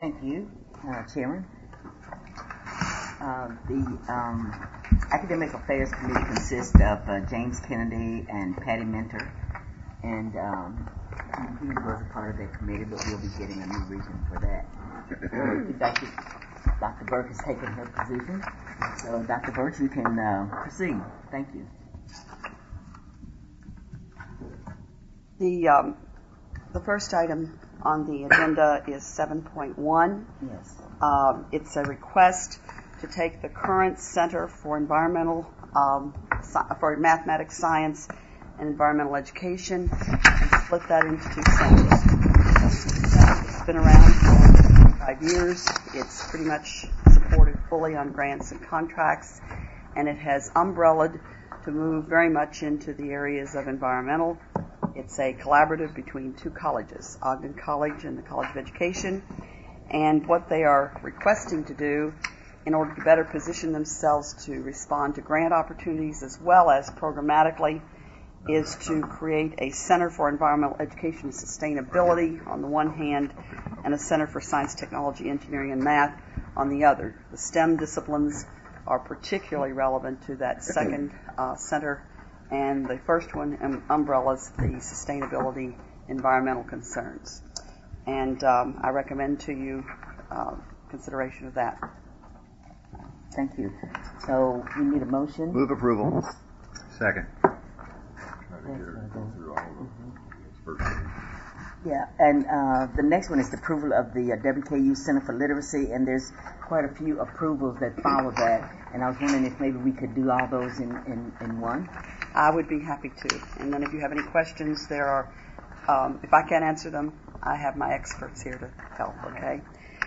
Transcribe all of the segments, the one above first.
Thank you, Chairman. The Academic Affairs Committee consists of James Kennedy and Patty Minter, and he was a part of that committee, but we'll be getting a new reason for that. Dr. Burke has taken her position, so Dr. Burke, you can proceed. Thank you. The first item on the agenda is 7.1. Yes. It's a request to take the current Center for for Mathematics, Science, and Environmental Education and split that into two centers. It's been around for 5 years. It's pretty much supported fully on grants and contracts, and it has umbrellaed to move very much into the areas of environmental. It's a collaborative between two colleges, Ogden College and the College of Education, and what they are requesting to do in order to better position themselves to respond to grant opportunities as well as programmatically is to create a Center for Environmental Education and Sustainability on the one hand and a Center for Science, Technology, Engineering, and Math on the other. The STEM disciplines are particularly relevant to that second center, and the first one umbrellas the sustainability environmental concerns. And I recommend to you consideration of that. Thank you. So we need a motion. Move approval. Second. Yeah, and the next one is the approval of the WKU Center for Literacy, and there's quite a few approvals that follow that, and I was wondering if maybe we could do all those in one. I would be happy to. And then if you have any questions, there are, if I can't answer them, I have my experts here to help, okay?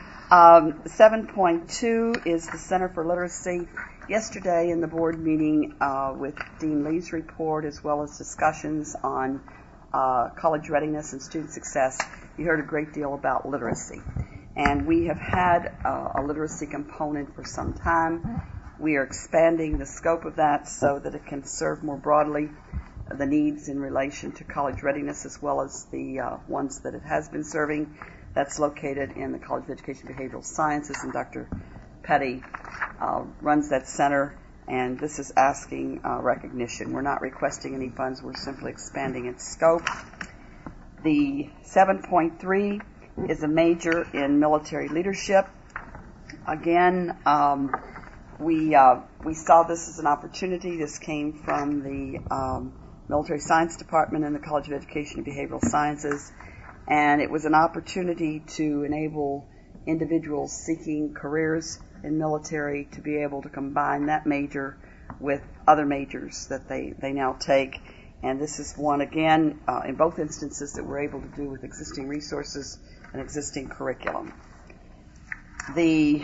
7.2 is the Center for Literacy. Yesterday in the board meeting with Dean Lee's report as well as discussions on college readiness and student success, you heard a great deal about literacy. And we have had a literacy component for some time. We are expanding the scope of that so that it can serve more broadly the needs in relation to college readiness as well as the ones that it has been serving. That's located in the College of Education and Behavioral Sciences, and Dr. Petty runs that center, and this is asking recognition. We're not requesting any funds. We're simply expanding its scope. The 7.3 is a major in military leadership. Again, we saw this as an opportunity. This came from the Military Science Department in the College of Education and Behavioral Sciences, and it was an opportunity to enable individuals seeking careers in military to be able to combine that major with other majors that they now take. And this is one, again, in both instances that we're able to do with existing resources and existing curriculum. The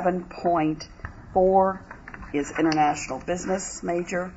7.4 is international business major.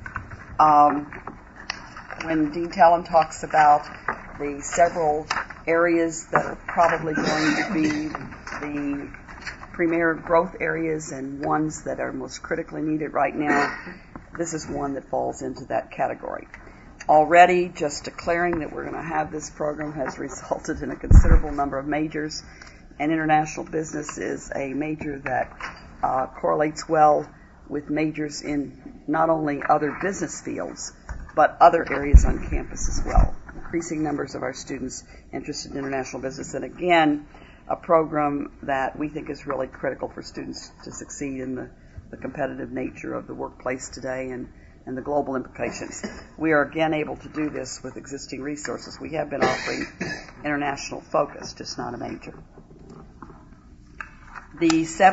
When Dean Talon talks about the several areas that are probably going to be the premier growth areas and ones that are most critically needed right now, this is one that falls into that category. Already, just declaring that we're going to have this program has resulted in a considerable number of majors, and international business is a major that correlates well with majors in not only other business fields, but other areas on campus as well. Increasing numbers of our students interested in international business, and again, a program that we think is really critical for students to succeed in the competitive nature of the workplace today and the global implications. We are again able to do this with existing resources. We have been offering international focus, just not a major. The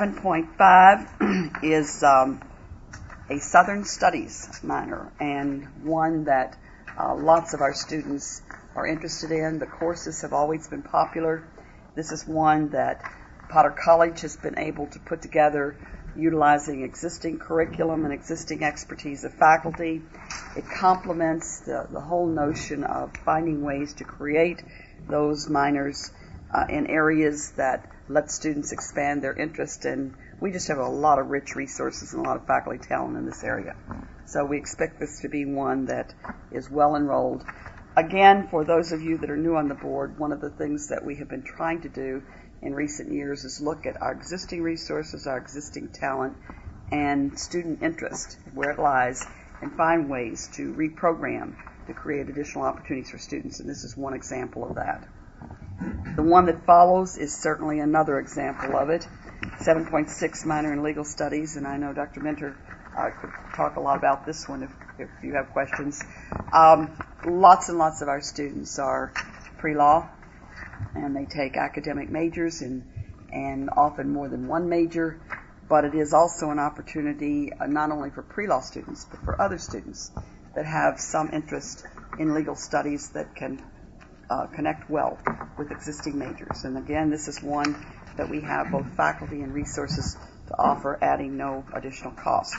7.5 is a Southern Studies minor, and one that lots of our students are interested in. The courses have always been popular. This is one that Potter College has been able to put together utilizing existing curriculum and existing expertise of faculty. It complements the whole notion of finding ways to create those minors in areas that let students expand their interest, and we just have a lot of rich resources and a lot of faculty talent in this area. So we expect this to be one that is well enrolled. Again, for those of you that are new on the board, one of the things that we have been trying to do in recent years is look at our existing resources, our existing talent, and student interest, where it lies, and find ways to reprogram to create additional opportunities for students, and this is one example of that. The one that follows is certainly another example of it. 7.6 minor in legal studies, and I know Dr. Minter could talk a lot about this one if you have questions. Lots and lots of our students are pre-law, and they take academic majors and often more than one major, but it is also an opportunity not only for pre-law students, but for other students that have some interest in legal studies that can connect well with existing majors. And again, this is one that we have both faculty and resources to offer, adding no additional cost.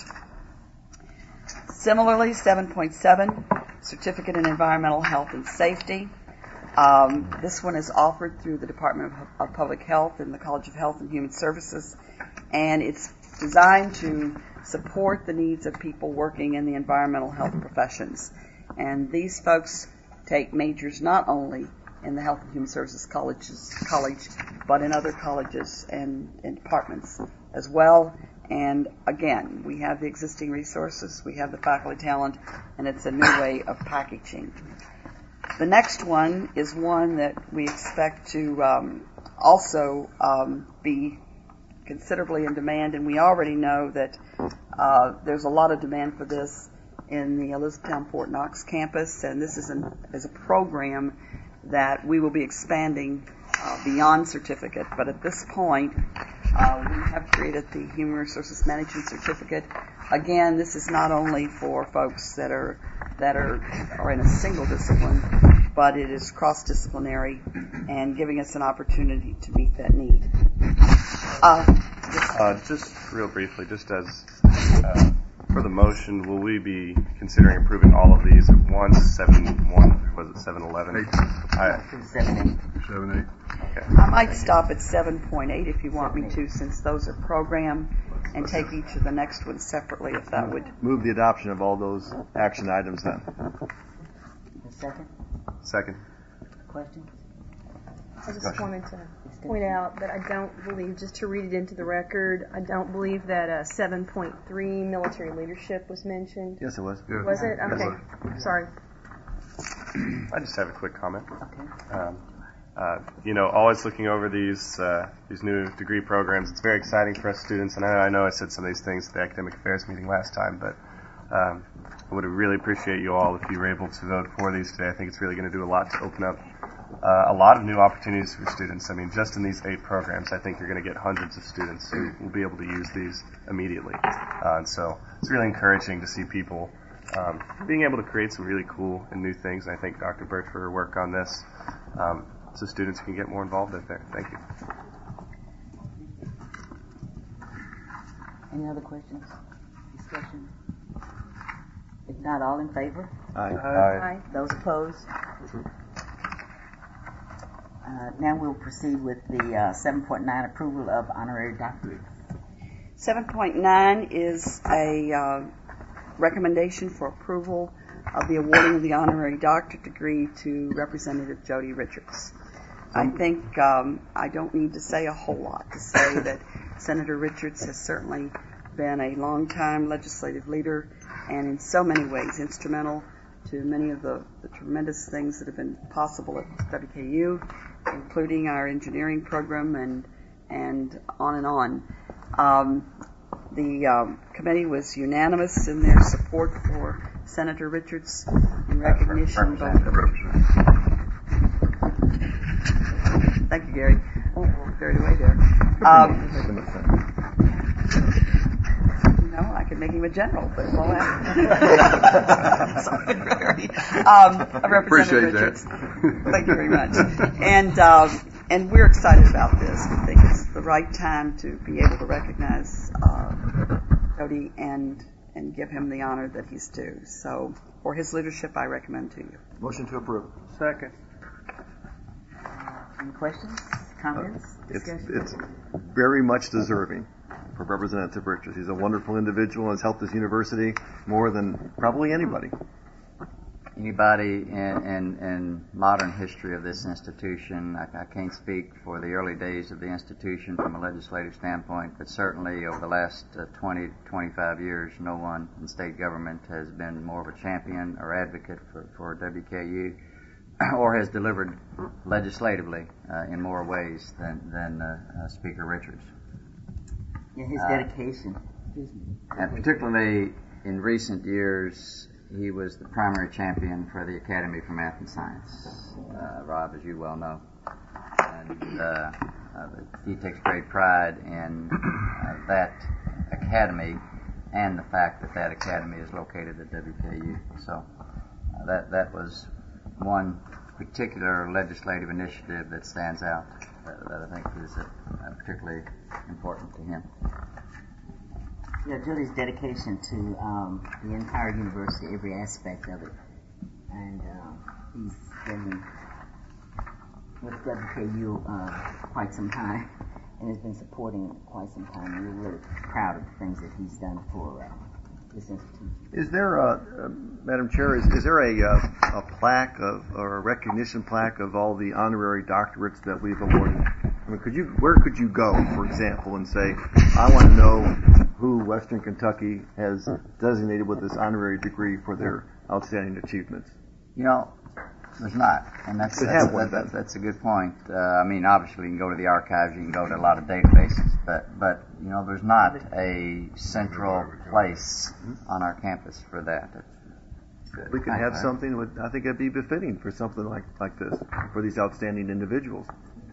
Similarly, 7.7, Certificate in Environmental Health and Safety. This one is offered through the Department of Public Health and the College of Health and Human Services, and it's designed to support the needs of people working in the environmental health professions. And these folks take majors not only in the Health and Human Services College, but in other colleges and departments as well. And again, we have the existing resources, we have the faculty talent, and it's a new way of packaging. The next one is one that we expect to also be considerably in demand, and we already know that there's a lot of demand for this in the Elizabethtown Fort Knox campus, and this is a program that we will be expanding beyond certificate. But at this point, we have created the Human Resources Management Certificate. Again, this is not only for folks that are in a single discipline, but it is cross-disciplinary and giving us an opportunity to meet that need. Just real briefly, just as for the motion, will we be considering approving all of these at once? 7.1, was it 7.11? 7.8. 7.8. Okay. I might stop at 7.8 if you want me to, since those are programmed, and take each of the next ones separately if that would. Move the adoption of all those action items then. The second Second. question? I just wanted to point out that I don't believe, just to read it into the record, I don't believe that 7.3 military leadership was mentioned. Yes, it was. Yeah. Was it? Yes. Okay. Sorry. I just have a quick comment. Okay. Always looking over these new degree programs, it's very exciting for us students, and I know I said some of these things at the academic affairs meeting last time, but I would really appreciate you all if you were able to vote for these today. I think it's really going to do a lot to open up a lot of new opportunities for students. I mean, just in these 8 programs, I think you're going to get hundreds of students who will be able to use these immediately. And so it's really encouraging to see people being able to create some really cool and new things. And I thank Dr. Birch for her work on this, so students can get more involved out there. Thank you. Any other questions? Discussion? If not, all in favor? Aye. Those opposed? Now we'll proceed with the 7.9 approval of honorary doctorate. 7.9 is a recommendation for approval of the awarding of the honorary doctorate degree to Representative Jody Richards. I think I don't need to say a whole lot to say that Senator Richards has certainly been a long-time legislative leader and in so many ways instrumental to many of the tremendous things that have been possible at WKU, including our engineering program and on and on. The committee was unanimous in their support for Senator Richards in recognition both of Thank you, Gary. Oh, carried away there. No, I could make him a general, but it won't happen. Sorry, Gary. Representative Richards. Thank you very much. And we're excited about this. We think it's the right time to be able to recognize Jody and give him the honor that he's due. So, for his leadership, I recommend to you. Motion to approve. Second. Any questions, comments, discussion? It's very much deserving for Representative Richards. He's a wonderful individual and has helped this university more than probably anybody. anybody in modern history of this institution. I can't speak for the early days of the institution from a legislative standpoint, but certainly over the last 20 to 25 years, no one in state government has been more of a champion or advocate for WKU or has delivered legislatively in more ways than Speaker Richards. Yeah, his dedication. And particularly in recent years, he was the primary champion for the Academy for Math and Science, Rob, as you well know. And he takes great pride in that academy and the fact that that academy is located at WKU. So that was one particular legislative initiative that stands out that I think is particularly important to him. Yeah, Julie's dedication to the entire university, every aspect of it, and he's been with WKU quite some time, and has been supporting it quite some time. And we're really proud of the things that he's done for this institution. Is there, Madam Chair, is there a plaque or a recognition plaque of all the honorary doctorates that we've awarded? I mean, where could you go, for example, and say, I want to know who Western Kentucky has designated with this honorary degree for their outstanding achievements? You know, there's not, and that's a good point. I mean, obviously, you can go to the archives, you can go to a lot of databases, but you know, there's not a central place on our campus for that. We could have something. I think it'd be befitting for something like this for these outstanding individuals.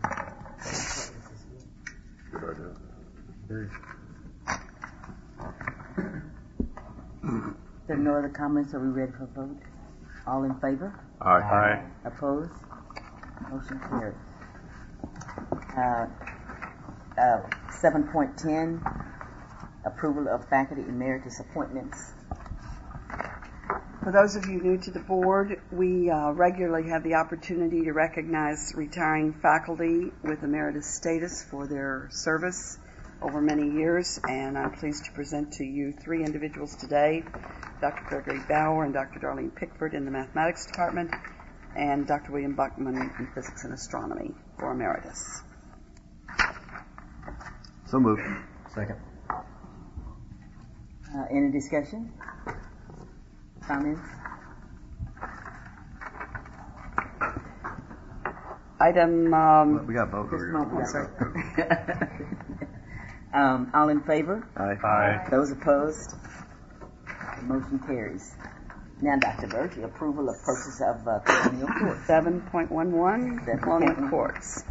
There are no other comments. Are we ready for a vote? All in favor? Aye. Opposed? Motion carries. 7.10, approval of faculty emeritus appointments. For those of you new to the board, we regularly have the opportunity to recognize retiring faculty with emeritus status for their service over many years, and I'm pleased to present to you three individuals today, Dr. Gregory Bauer and Dr. Darlene Pickford in the mathematics department, and Dr. William Buckman in physics and astronomy for emeritus. So moved. Second. Any discussion? Comments? Item, We got both. Just a moment. All in favor? Aye. Those opposed? Motion carries. Now, Dr. Virgie, approval of purchase of Colonial Court. 7.11, Colonial Courts.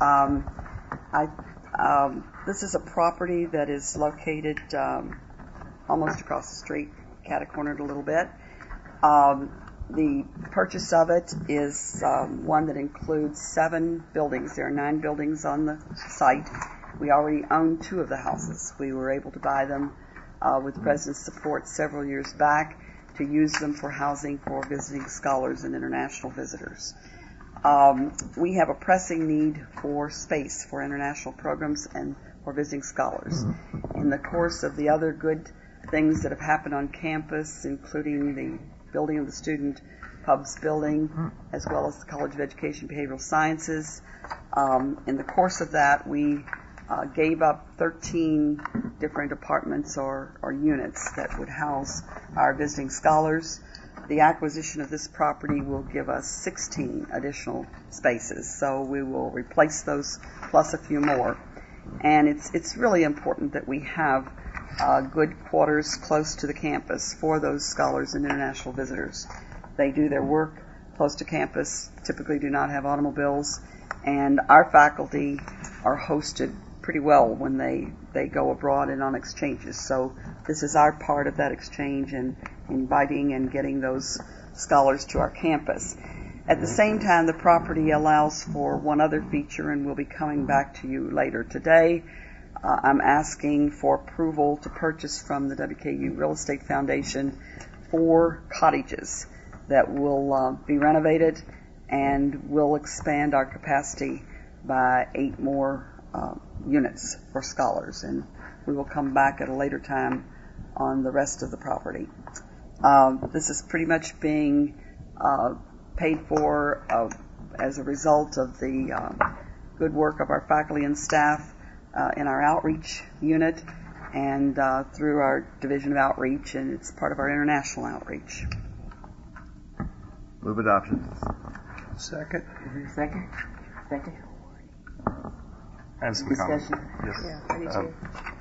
This is a property that is located almost across the street, cat-cornered a little bit. The purchase of it is one that includes 7 buildings. There are 9 buildings on the site. We already own 2 of the houses. We were able to buy them with the President's support several years back to use them for housing for visiting scholars and international visitors. We have a pressing need for space for international programs and for visiting scholars. In the course of the other good things that have happened on campus, including the building of the Student Hubs building, as well as the College of Education and Behavioral Sciences, in the course of that, we gave up 13 different apartments or units that would house our visiting scholars. The acquisition of this property will give us 16 additional spaces, so we will replace those plus a few more. And it's really important that we have good quarters close to the campus for those scholars and international visitors. They do their work close to campus, typically do not have automobiles, and our faculty are hosted pretty well when they go abroad and on exchanges. So this is our part of that exchange and inviting and getting those scholars to our campus. At the same time, the property allows for one other feature, and we'll be coming back to you later today. I'm asking for approval to purchase from the WKU Real Estate Foundation 4 cottages that will be renovated and will expand our capacity by 8 more units for scholars, and we will come back at a later time on the rest of the property. This is pretty much being paid for as a result of the good work of our faculty and staff in our outreach unit and through our Division of Outreach, and it's part of our international outreach. Move adoption. Second. Is there a second? Second. I have some Discussion. comments. Yes. Yeah, I do too.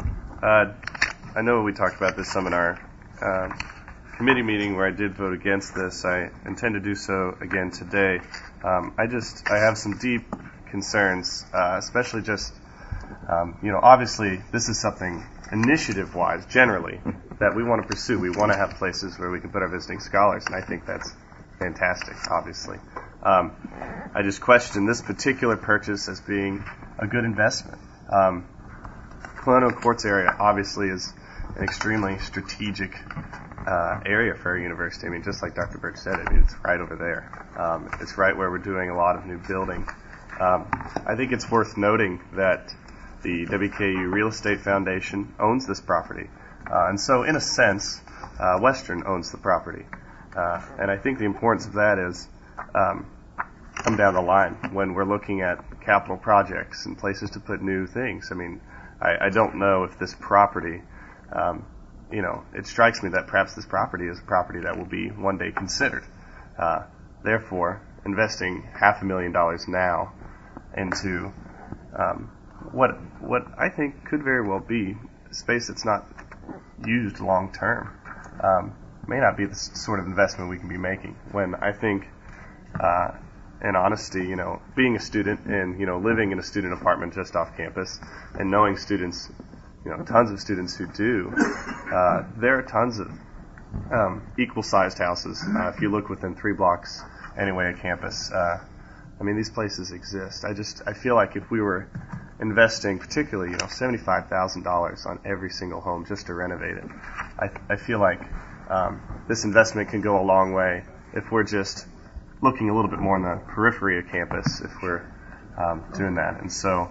I know we talked about this some in our committee meeting where I did vote against this. I intend to do so again today. I have some deep concerns, especially just, obviously this is something initiative-wise, generally, that we want to pursue. We want to have places where we can put our visiting scholars, and I think that's fantastic, obviously. I just question this particular purchase as being a good investment. Colonial Courts area obviously is an extremely strategic area for our university. I mean, just like Dr. Birch said, it's right over there. It's right where we're doing a lot of new building. I think it's worth noting that the WKU Real Estate Foundation owns this property. And so, in a sense, Western owns the property. And I think the importance of that is come down the line when we're looking at capital projects and places to put new things. I mean, I don't know if this property, it strikes me that perhaps this property is a property that will be one day considered. Therefore, investing $500,000 now into what I think could very well be space that's not used long term may not be the sort of investment we can be making. When I think, in honesty, being a student and living in a student apartment just off campus and knowing students, tons of students who do, there are tons of equal-sized houses. If you look within 3 blocks anyway of campus, these places exist. I feel like if we were investing, particularly, $75,000 on every single home just to renovate it, I feel like this investment can go a long way if we're just looking a little bit more on the periphery of campus, if we're doing that. And so,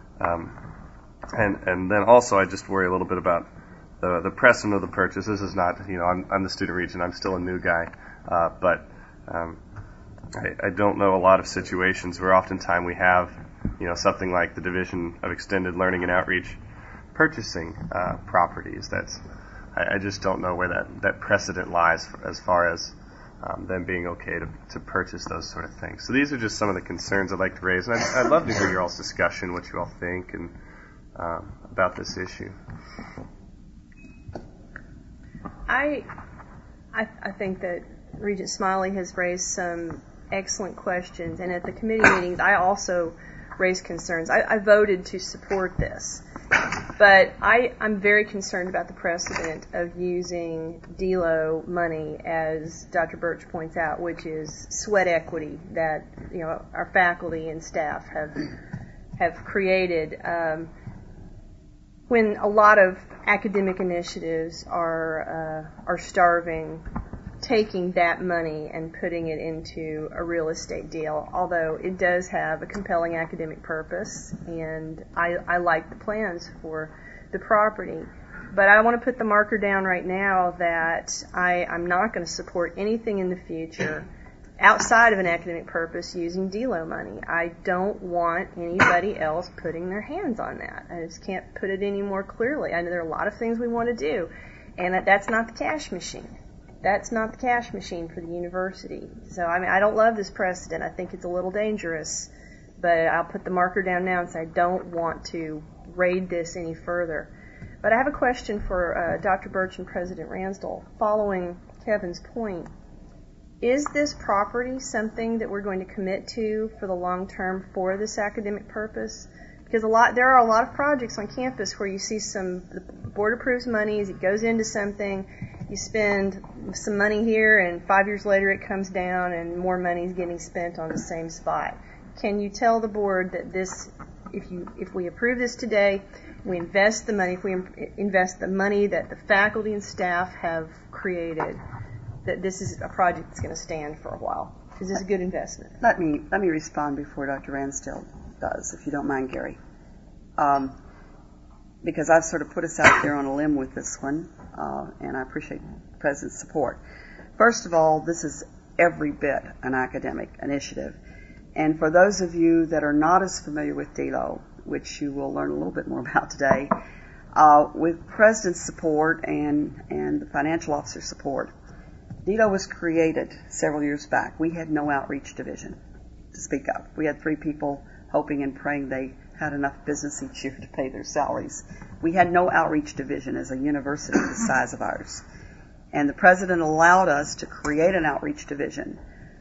and then also I just worry a little bit about the precedent of the purchase. This is not, I'm the student region, I'm still a new guy, but I don't know a lot of situations where oftentimes we have, something like the Division of Extended Learning and Outreach purchasing properties. I just don't know where that precedent lies as far as them being okay to purchase those sort of things. So these are just some of the concerns I'd like to raise, and I'd love to hear your all's discussion, what you all think, and about this issue. I think that Regent Smiley has raised some excellent questions, and at the committee meetings, I also raised concerns. I voted to support this, but I'm very concerned about the precedent of using DELO money, as Dr. Birch points out, which is sweat equity that our faculty and staff have created. When a lot of academic initiatives are starving, taking that money and putting it into a real estate deal, although it does have a compelling academic purpose, and I like the plans for the property. But I want to put the marker down right now that I'm not going to support anything in the future outside of an academic purpose using DELO money. I don't want anybody else putting their hands on that. I just can't put it any more clearly. I know there are a lot of things we want to do, and that's not the cash machine. That's not the cash machine for the university. So, I don't love this precedent. I think it's a little dangerous, but I'll put the marker down now and say I don't want to raid this any further. But I have a question for Dr. Birch and President Ransdell. Following Kevin's point, is this property something that we're going to commit to for the long term for this academic purpose? Because there are a lot of projects on campus where you see the board approves monies, it goes into something, you spend some money here, and 5 years later it comes down and more money is getting spent on the same spot. Can you tell the board that this, if we approve this today, we invest the money, if we invest the money that the faculty and staff have created, that this is a project that's going to stand for a while? Is this a good investment? Let me respond before Dr. Ransdell does, if you don't mind, Gary. Because I've sort of put us out there on a limb with this one, and I appreciate the President's support. First of all, this is every bit an academic initiative. And for those of you that are not as familiar with DELO, which you will learn a little bit more about today, with President's support and the financial officer support, DELO was created several years back. We had no outreach division to speak of. We had 3 people hoping and praying they had enough business each year to pay their salaries. We had no outreach division as a university the size of ours. And the president allowed us to create an outreach division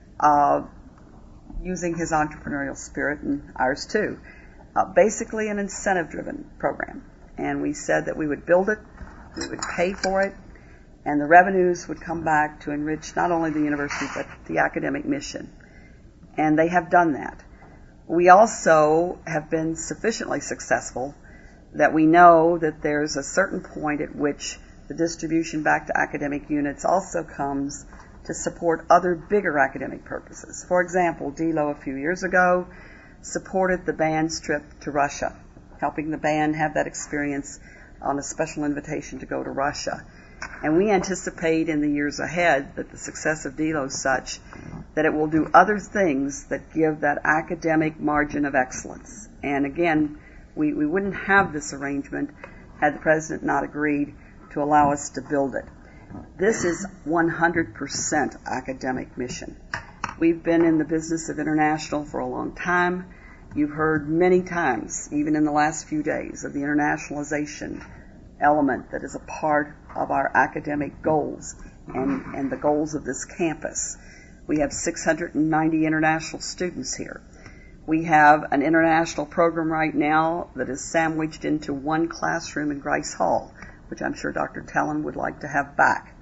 using his entrepreneurial spirit and ours too. Basically an incentive-driven program. And we said that we would build it, we would pay for it, and the revenues would come back to enrich not only the university but the academic mission. And they have done that. We also have been sufficiently successful that we know that there's a certain point at which the distribution back to academic units also comes to support other bigger academic purposes. For example, DELO a few years ago supported the band's trip to Russia, helping the band have that experience on a special invitation to go to Russia. And we anticipate in the years ahead that the success of DELO is such that it will do other things that give that academic margin of excellence. And again, we wouldn't have this arrangement had the president not agreed to allow us to build it. This is 100% academic mission. We've been in the business of international for a long time. You've heard many times, even in the last few days, of the internationalization element that is a part of our academic goals and the goals of this campus. We have 690 international students here. We have an international program right now that is sandwiched into one classroom in Grice Hall, which I'm sure Dr. Tellen would like to have back.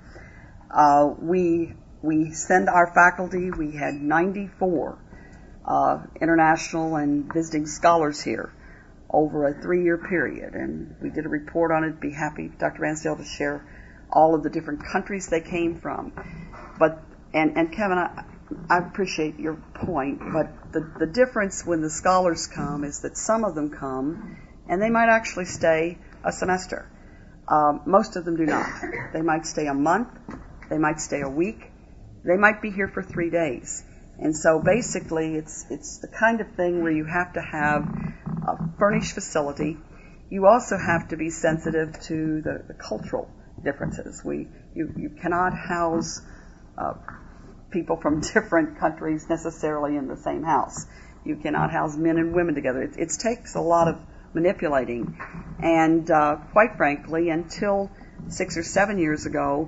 We send our faculty. We had 94 international and visiting scholars here over a 3-year period, and we did a report on it. Be happy, Dr. Ransdale, to share all of the different countries they came from. But and Kevin, I appreciate your point, but the difference when the scholars come is that some of them come and they might actually stay a semester. Most of them do not. They might stay a month, they might stay a week, they might be here for 3 days. And so basically it's the kind of thing where you have to have a furnished facility. You also have to be sensitive to the cultural differences. You cannot house people from different countries necessarily in the same house. You cannot house men and women together. It takes a lot of manipulating. And quite frankly, until 6 or 7 years ago,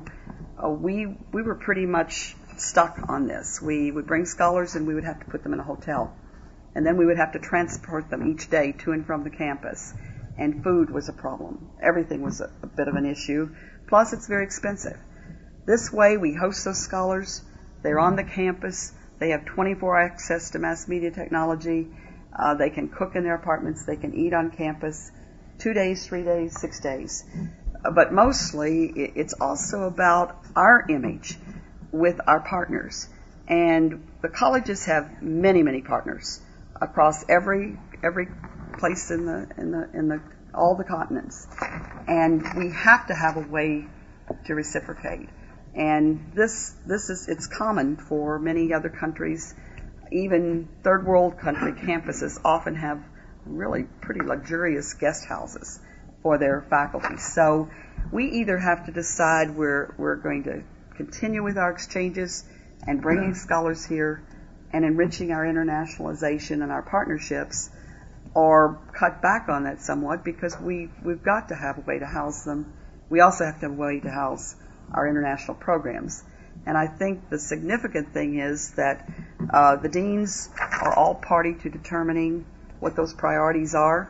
we were pretty much stuck on this. We would bring scholars and we would have to put them in a hotel. And then we would have to transport them each day to and from the campus. And food was a problem. Everything was a bit of an issue. Plus, it's very expensive. This way, we host those scholars. They're on the campus. They have 24 access to mass media technology. They can cook in their apartments. They can eat on campus 2 days, 3 days, 6 days. But mostly, it's also about our image with our partners. And the colleges have many, many partners across every place in the all the continents. And we have to have a way to reciprocate. And it's common for many other countries. Even third world country campuses often have really pretty luxurious guest houses for their faculty. So we either have to decide we're going to continue with our exchanges and bringing scholars here and enriching our internationalization and our partnerships, or cut back on that somewhat because we've got to have a way to house them. We also have to have a way to house our international programs. And I think the significant thing is that the deans are all party to determining what those priorities are.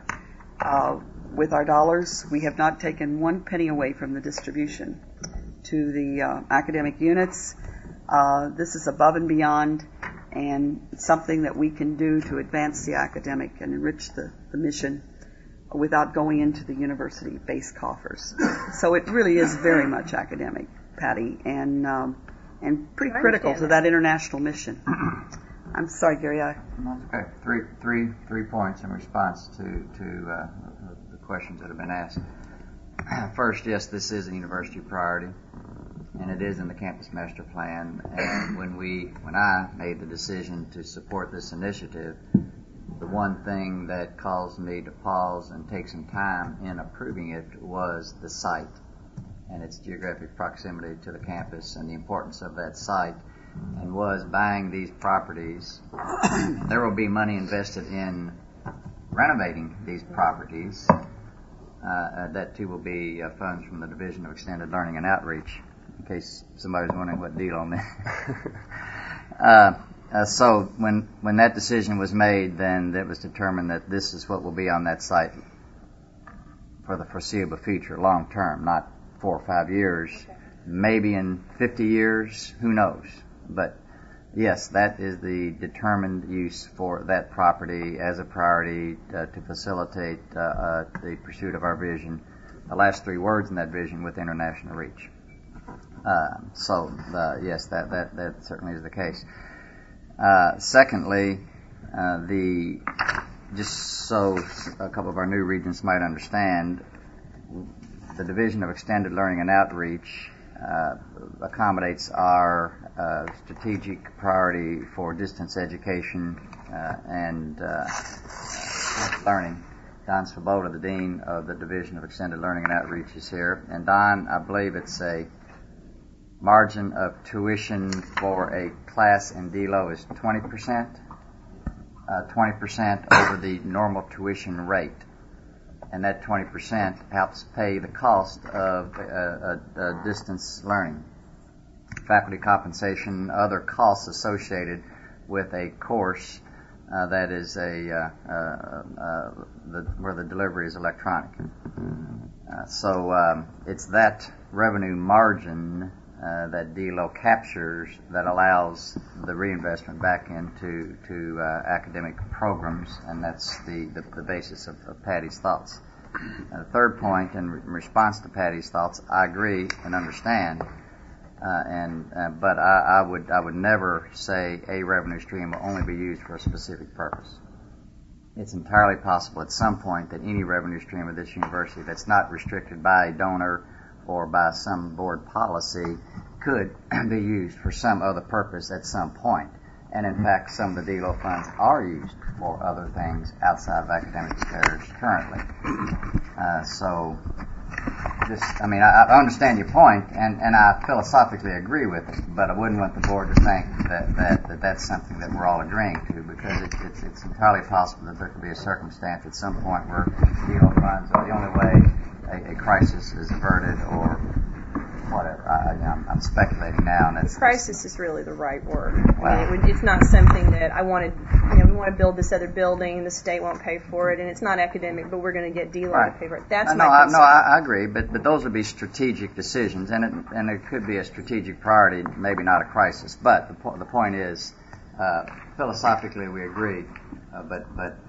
With our dollars, we have not taken 1 penny away from the distribution to the academic units. This is above and beyond, and it's something that we can do to advance the academic and enrich the mission without going into the university-based coffers. So it really is very much academic, Patty, and pretty critical to that international mission. I'm sorry, Gary. Okay. Three points in response to the questions that have been asked. First, yes, this is a university priority. and it is in the campus master plan. And when I made the decision to support this initiative, the one thing that caused me to pause and take some time in approving it was the site and its geographic proximity to the campus and the importance of that site, and was buying these properties. There will be money invested in renovating these properties. That too will be funds from the Division of Extended Learning and Outreach, in case somebody's wondering what deal on that. So when that decision was made, then it was determined that this is what will be on that site for the foreseeable future, long term, not 4 or 5 years, maybe in 50 years, who knows. But yes, that is the determined use for that property as a priority to facilitate the pursuit of our vision. The last 3 words in that vision, with international reach. Yes, that certainly is the case. Secondly, just so a couple of our new regents might understand, the Division of Extended Learning and Outreach accommodates our strategic priority for distance education and learning. Don Svoboda, the Dean of the Division of Extended Learning and Outreach, is here. And Don, I believe it's a margin of tuition for a class in DLO is 20%, 20% over the normal tuition rate. And that 20% helps pay the cost of distance learning, faculty compensation, other costs associated with a course that is where the delivery is electronic. It's that revenue margin that DLO captures that allows the reinvestment back into academic programs, and that's the basis of Patty's thoughts. The third point, in response to Patty's thoughts, I agree and understand, but I would never say a revenue stream will only be used for a specific purpose. It's entirely possible at some point that any revenue stream of this university that's not restricted by a donor or by some board policy could be used for some other purpose at some point. And in fact, some of the DLO funds are used for other things outside of academic affairs currently. I understand your point, and I philosophically agree with it, but I wouldn't want the board to think that that's something that we're all agreeing to, because it's entirely possible that there could be a circumstance at some point where DLO funds are the only way a crisis is averted or whatever. I'm speculating now. And the crisis is really the right word. Wow. I mean, it's not something that I wanted. We want to build this other building, and the state won't pay for it, and it's not academic, but we're going to get DLO to pay for it. That's my concern. I agree, but those would be strategic decisions, and it could be a strategic priority, maybe not a crisis. But the point is, philosophically we agree, but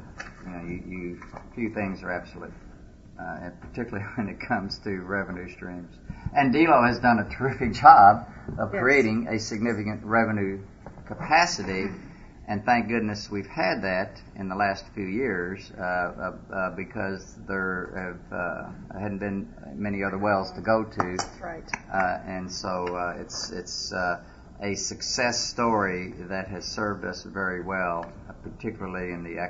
few things are absolute. And particularly when it comes to revenue streams. And DLO has done a terrific job of creating a significant revenue capacity, and thank goodness we've had that in the last few years because there hadn't been many other wells to go to. Right. And so it's a success story that has served us very well, particularly in the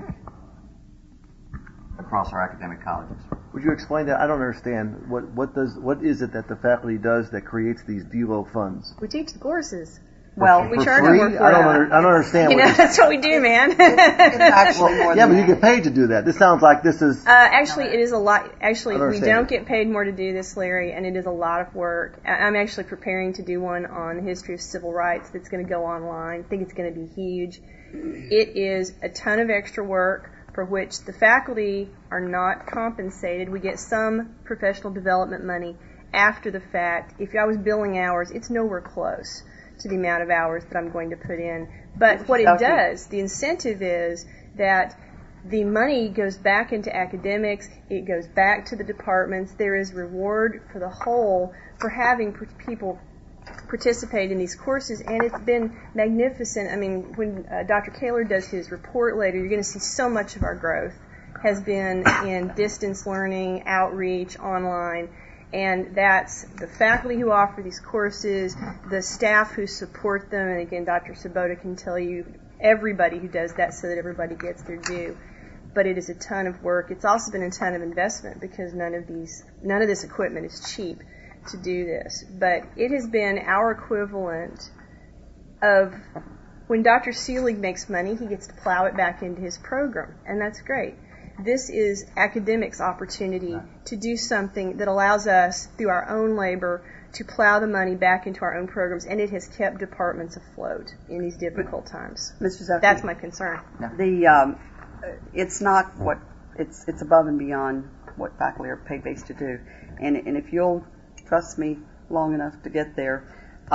across our academic colleges. Would you explain that? I don't understand. What is it that the faculty does that creates these DLO funds? We teach the courses. Well, we charge them for I don't understand. That's what we do, man. Yeah, but you get paid to do that. This sounds like this is. Actually, it is a lot. Actually, we don't get paid more to do this, Larry, and it is a lot of work. I'm actually preparing to do one on the history of civil rights that's going to go online. I think it's going to be huge. It is a ton of extra work for which the faculty are not compensated. We get some professional development money after the fact. If I was billing hours, it's nowhere close to the amount of hours that I'm going to put in. But what it does, the incentive is that the money goes back into academics, it goes back to the departments. There is reward for the whole for having people participate in these courses, and it's been magnificent. I mean, when Dr. Kaler does his report later, you're going to see so much of our growth has been in distance learning, outreach, online, And that's the faculty who offer these courses, the staff who support them, and again, Dr. Sabota can tell you everybody who does that so that everybody gets their due. But it is a ton of work. It's also been a ton of investment because none of this equipment is cheap to do this. But it has been our equivalent of when Dr. Seelig makes money, he gets to plow it back into his program, and that's great. This is academics' opportunity to do something that allows us, through our own labor, to plow the money back into our own programs, and it has kept departments afloat in these difficult times. Mr. Zucker, That's my concern. It's not what it's above and beyond what faculty are paid base to do, and if you'll trust me long enough to get there,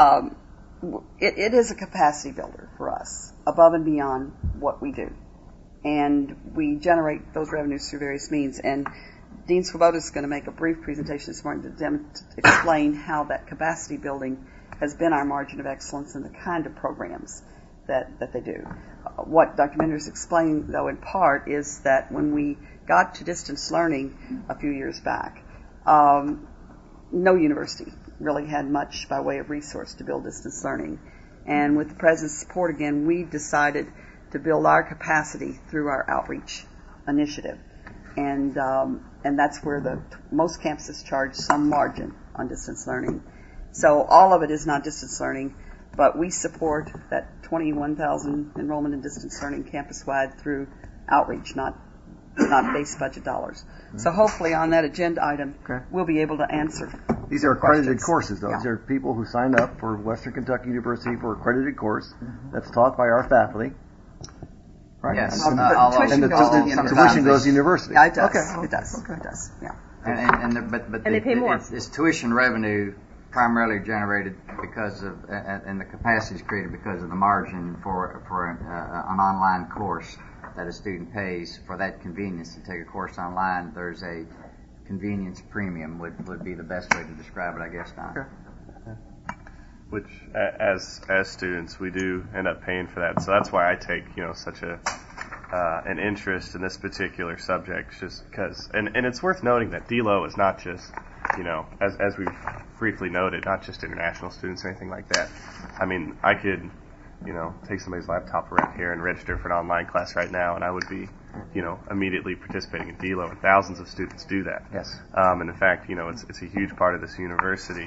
it is a capacity builder for us, above and beyond what we do. And we generate those revenues through various means. And Dean Swoboda is going to make a brief presentation this morning to explain how that capacity building has been our margin of excellence in the kind of programs that they do. What Dr. Minter is explaining, though, in part, is that when we got to distance learning a few years back, no university really had much by way of resource to build distance learning. And with the President's support, again, we decided to build our capacity through our outreach initiative. And that's where most campuses charge some margin on distance learning. So all of it is not distance learning, but we support that 21,000 enrollment in distance learning campus-wide through outreach, not base budget dollars. So hopefully on that agenda item, we'll be able to answer. These are accredited courses, though. These are people who signed up for Western Kentucky University for accredited course that's taught by our faculty. Right? Yes. And the tuition goes to university. Yeah, it does. Okay. It does. It does. Yeah. But And they pay more. It's tuition revenue primarily generated because of, and the capacity is created because of the margin for an online course that a student pays for that convenience to take a course online. There's a convenience premium would be the best way to describe it, I guess, Don. Okay. Which, as students, we do end up paying for that. So that's why I take such an interest in this particular subject, just because. And it's worth noting that DLO is not just as we briefly noted, not just international students or anything like that. I mean, I could take somebody's laptop around here and register for an online class right now, and I would be immediately participating in DLO, and thousands of students do that. Yes. And in fact, it's a huge part of this university.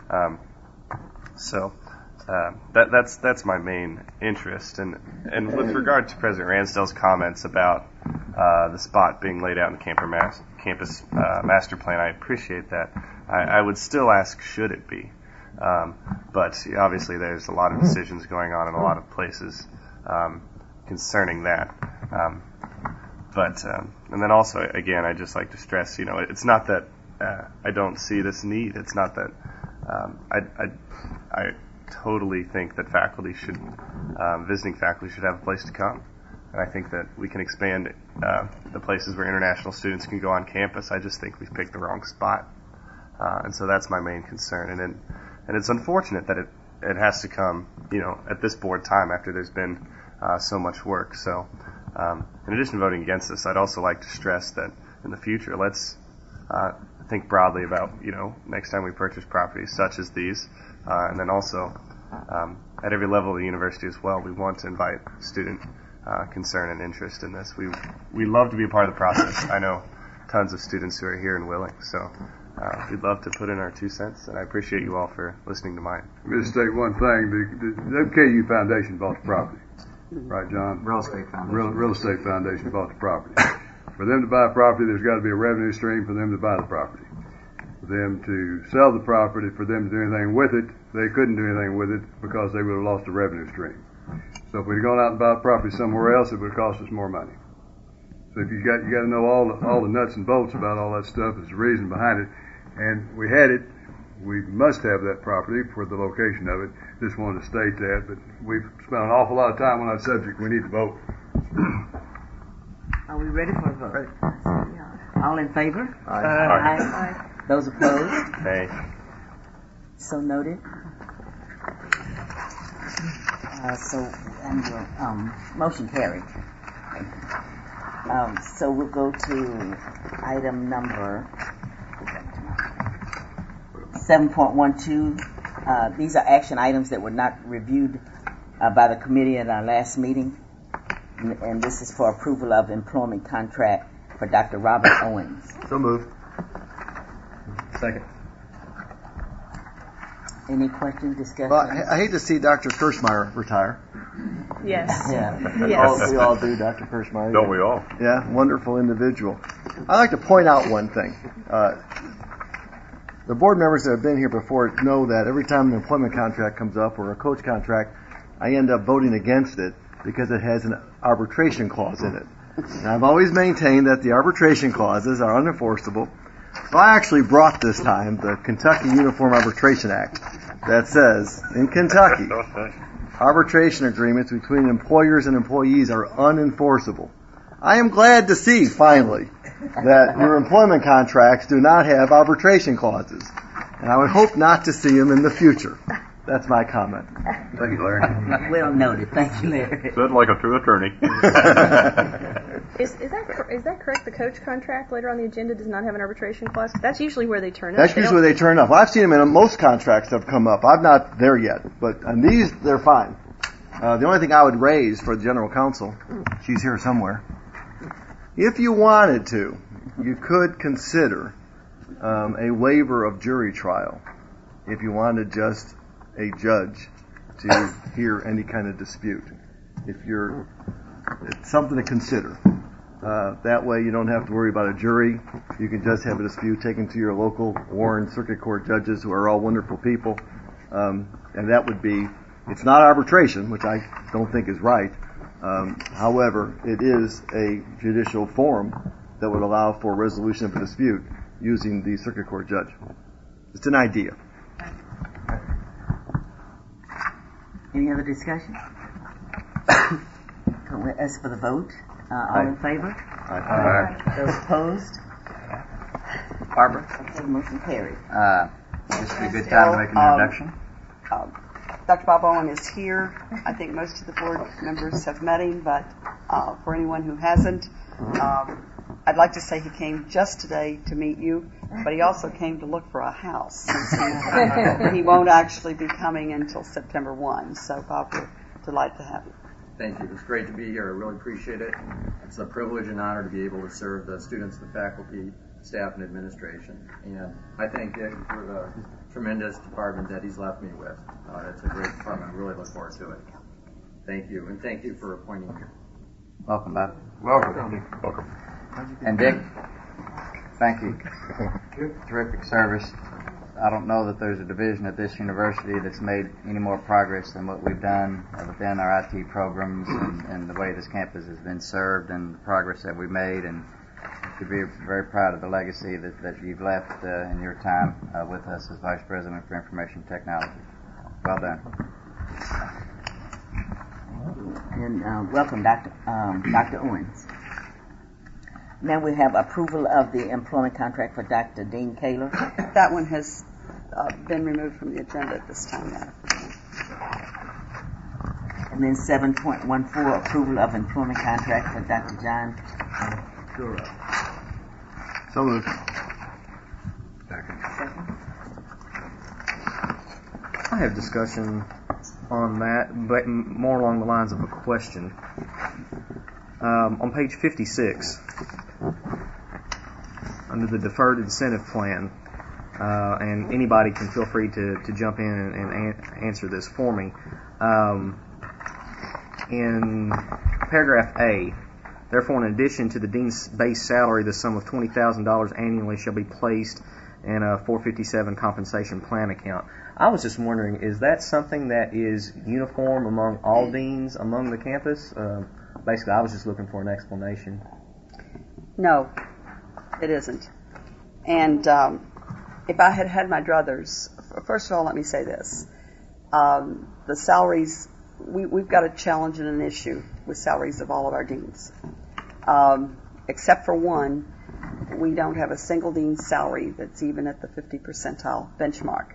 So that's my main interest. And with regard to President Ransdell's comments about the spot being laid out in the campus master plan, I appreciate that. I would still ask, should it be? But obviously there's a lot of decisions going on in a lot of places concerning that. And then also, again, I'd just like to stress, it's not that I don't see this need. It's not that I totally think that visiting faculty should have a place to come. And I think that we can expand the places where international students can go on campus. I just think we've picked the wrong spot. And so that's my main concern. And it's unfortunate that it has to come, at this board time after there's been so much work. So in addition to voting against this, I'd also like to stress that in the future, let's think broadly about, next time we purchase properties such as these. And then also, at every level of the university as well, we want to invite student concern and interest in this. We love to be a part of the process. I know tons of students who are here and willing. So we'd love to put in our 2 cents, and I appreciate you all for listening to mine. Let me just state one thing. The KU Foundation bought the property. Right, John? Real Estate Foundation. Real Estate Foundation bought the property. For them to buy property, there's got to be a revenue stream for them to buy the property. For them to sell the property, for them to do anything with it, they couldn't do anything with it because they would have lost a revenue stream. So if we'd gone out and bought property somewhere else, it would have cost us more money. So if you got to know all the nuts and bolts about all that stuff. There's a reason behind it, and we had it. We must have that property for the location of it. Just wanted to state that, but we've spent an awful lot of time on that subject. We need to vote. Are we ready for a vote? Right. All in favor? Aye. Aye. Those opposed? Hey. So noted. Motion carried. So we'll go to item number 7.12, these are action items that were not reviewed by the committee at our last meeting. And this is for approval of employment contract for Dr. Robert Owens. So moved. Second. Any questions, discussion? Well, I hate to see Dr. Kirschmeyer retire. Yes. Yeah. Yes. We all do, Dr. Kirschmeyer. Don't we all? Yeah, wonderful individual. I'd like to point out one thing. The board members that have been here before know that every time an employment contract comes up or a coach contract, I end up voting against it because it has an arbitration clause in it. And I've always maintained that the arbitration clauses are unenforceable. So I actually brought this time the Kentucky Uniform Arbitration Act that says, in Kentucky, arbitration agreements between employers and employees are unenforceable. I am glad to see, finally, that your employment contracts do not have arbitration clauses. And I would hope not to see them in the future. That's my comment. Thank you, Larry. Well noted. Thank you, Larry. Said like a true attorney. Is that correct? The coach contract later on the agenda does not have an arbitration clause? That's usually where they turn up. That's usually where they turn up. Well, I've seen them in most contracts that have come up. I'm not there yet, but on these, they're fine. The only thing I would raise for the general counsel, she's here somewhere, if you wanted to, you could consider a waiver of jury trial if you wanted just a judge to hear any kind of dispute. It's something to consider. That way you don't have to worry about a jury. You can just have a dispute taken to your local Warren Circuit Court judges who are all wonderful people. And that would be, it's not arbitration, which I don't think is right. However, it is a judicial forum that would allow for resolution of a dispute using the circuit court judge. It's an idea. Any other discussion? As for the vote, all in favor? Aye. Those opposed? Barbara? Okay, motion carried. This would be a good time to make an introduction. Dr. Bob Owen is here. I think most of the board members have met him, but for anyone who hasn't, I'd like to say he came just today to meet you, but he also came to look for a house. Since he won't actually be coming until September 1. So, Bob, we're delighted to have you. Thank you. It's great to be here. I really appreciate it. It's a privilege and honor to be able to serve the students, the faculty, staff, and administration. And I thank Dick for the tremendous department that he's left me with. It's a great department. I really look forward to it. Thank you. And thank you for appointing me. Welcome, Bob. Welcome. And Dick, thank you. Terrific service. I don't know that there's a division at this university that's made any more progress than what we've done within our IT programs and the way this campus has been served and the progress that we've made. And to be very proud of the legacy that you've left in your time with us as Vice President for Information Technology. Well done. And welcome, Dr. Owens. Now we have approval of the employment contract for Dr. Dean Kaler. That one has been removed from the agenda at this time now. And then 7.14, approval of employment contract for Dr. John Guro. So moved. I have discussion on that, but more along the lines of a question. On page 56, under the deferred incentive plan, and anybody can feel free to jump in and answer this for me. In paragraph A, therefore, in addition to the dean's base salary, the sum of $20,000 annually shall be placed in a 457 compensation plan account. I was just wondering, is that something that is uniform among all deans among the campus? Basically, I was just looking for an explanation. No, it isn't. And if I had had my druthers, first of all, let me say this. The salaries, we've got a challenge and an issue with salaries of all of our deans. Except for one, we don't have a single dean's salary that's even at the 50 percentile benchmark.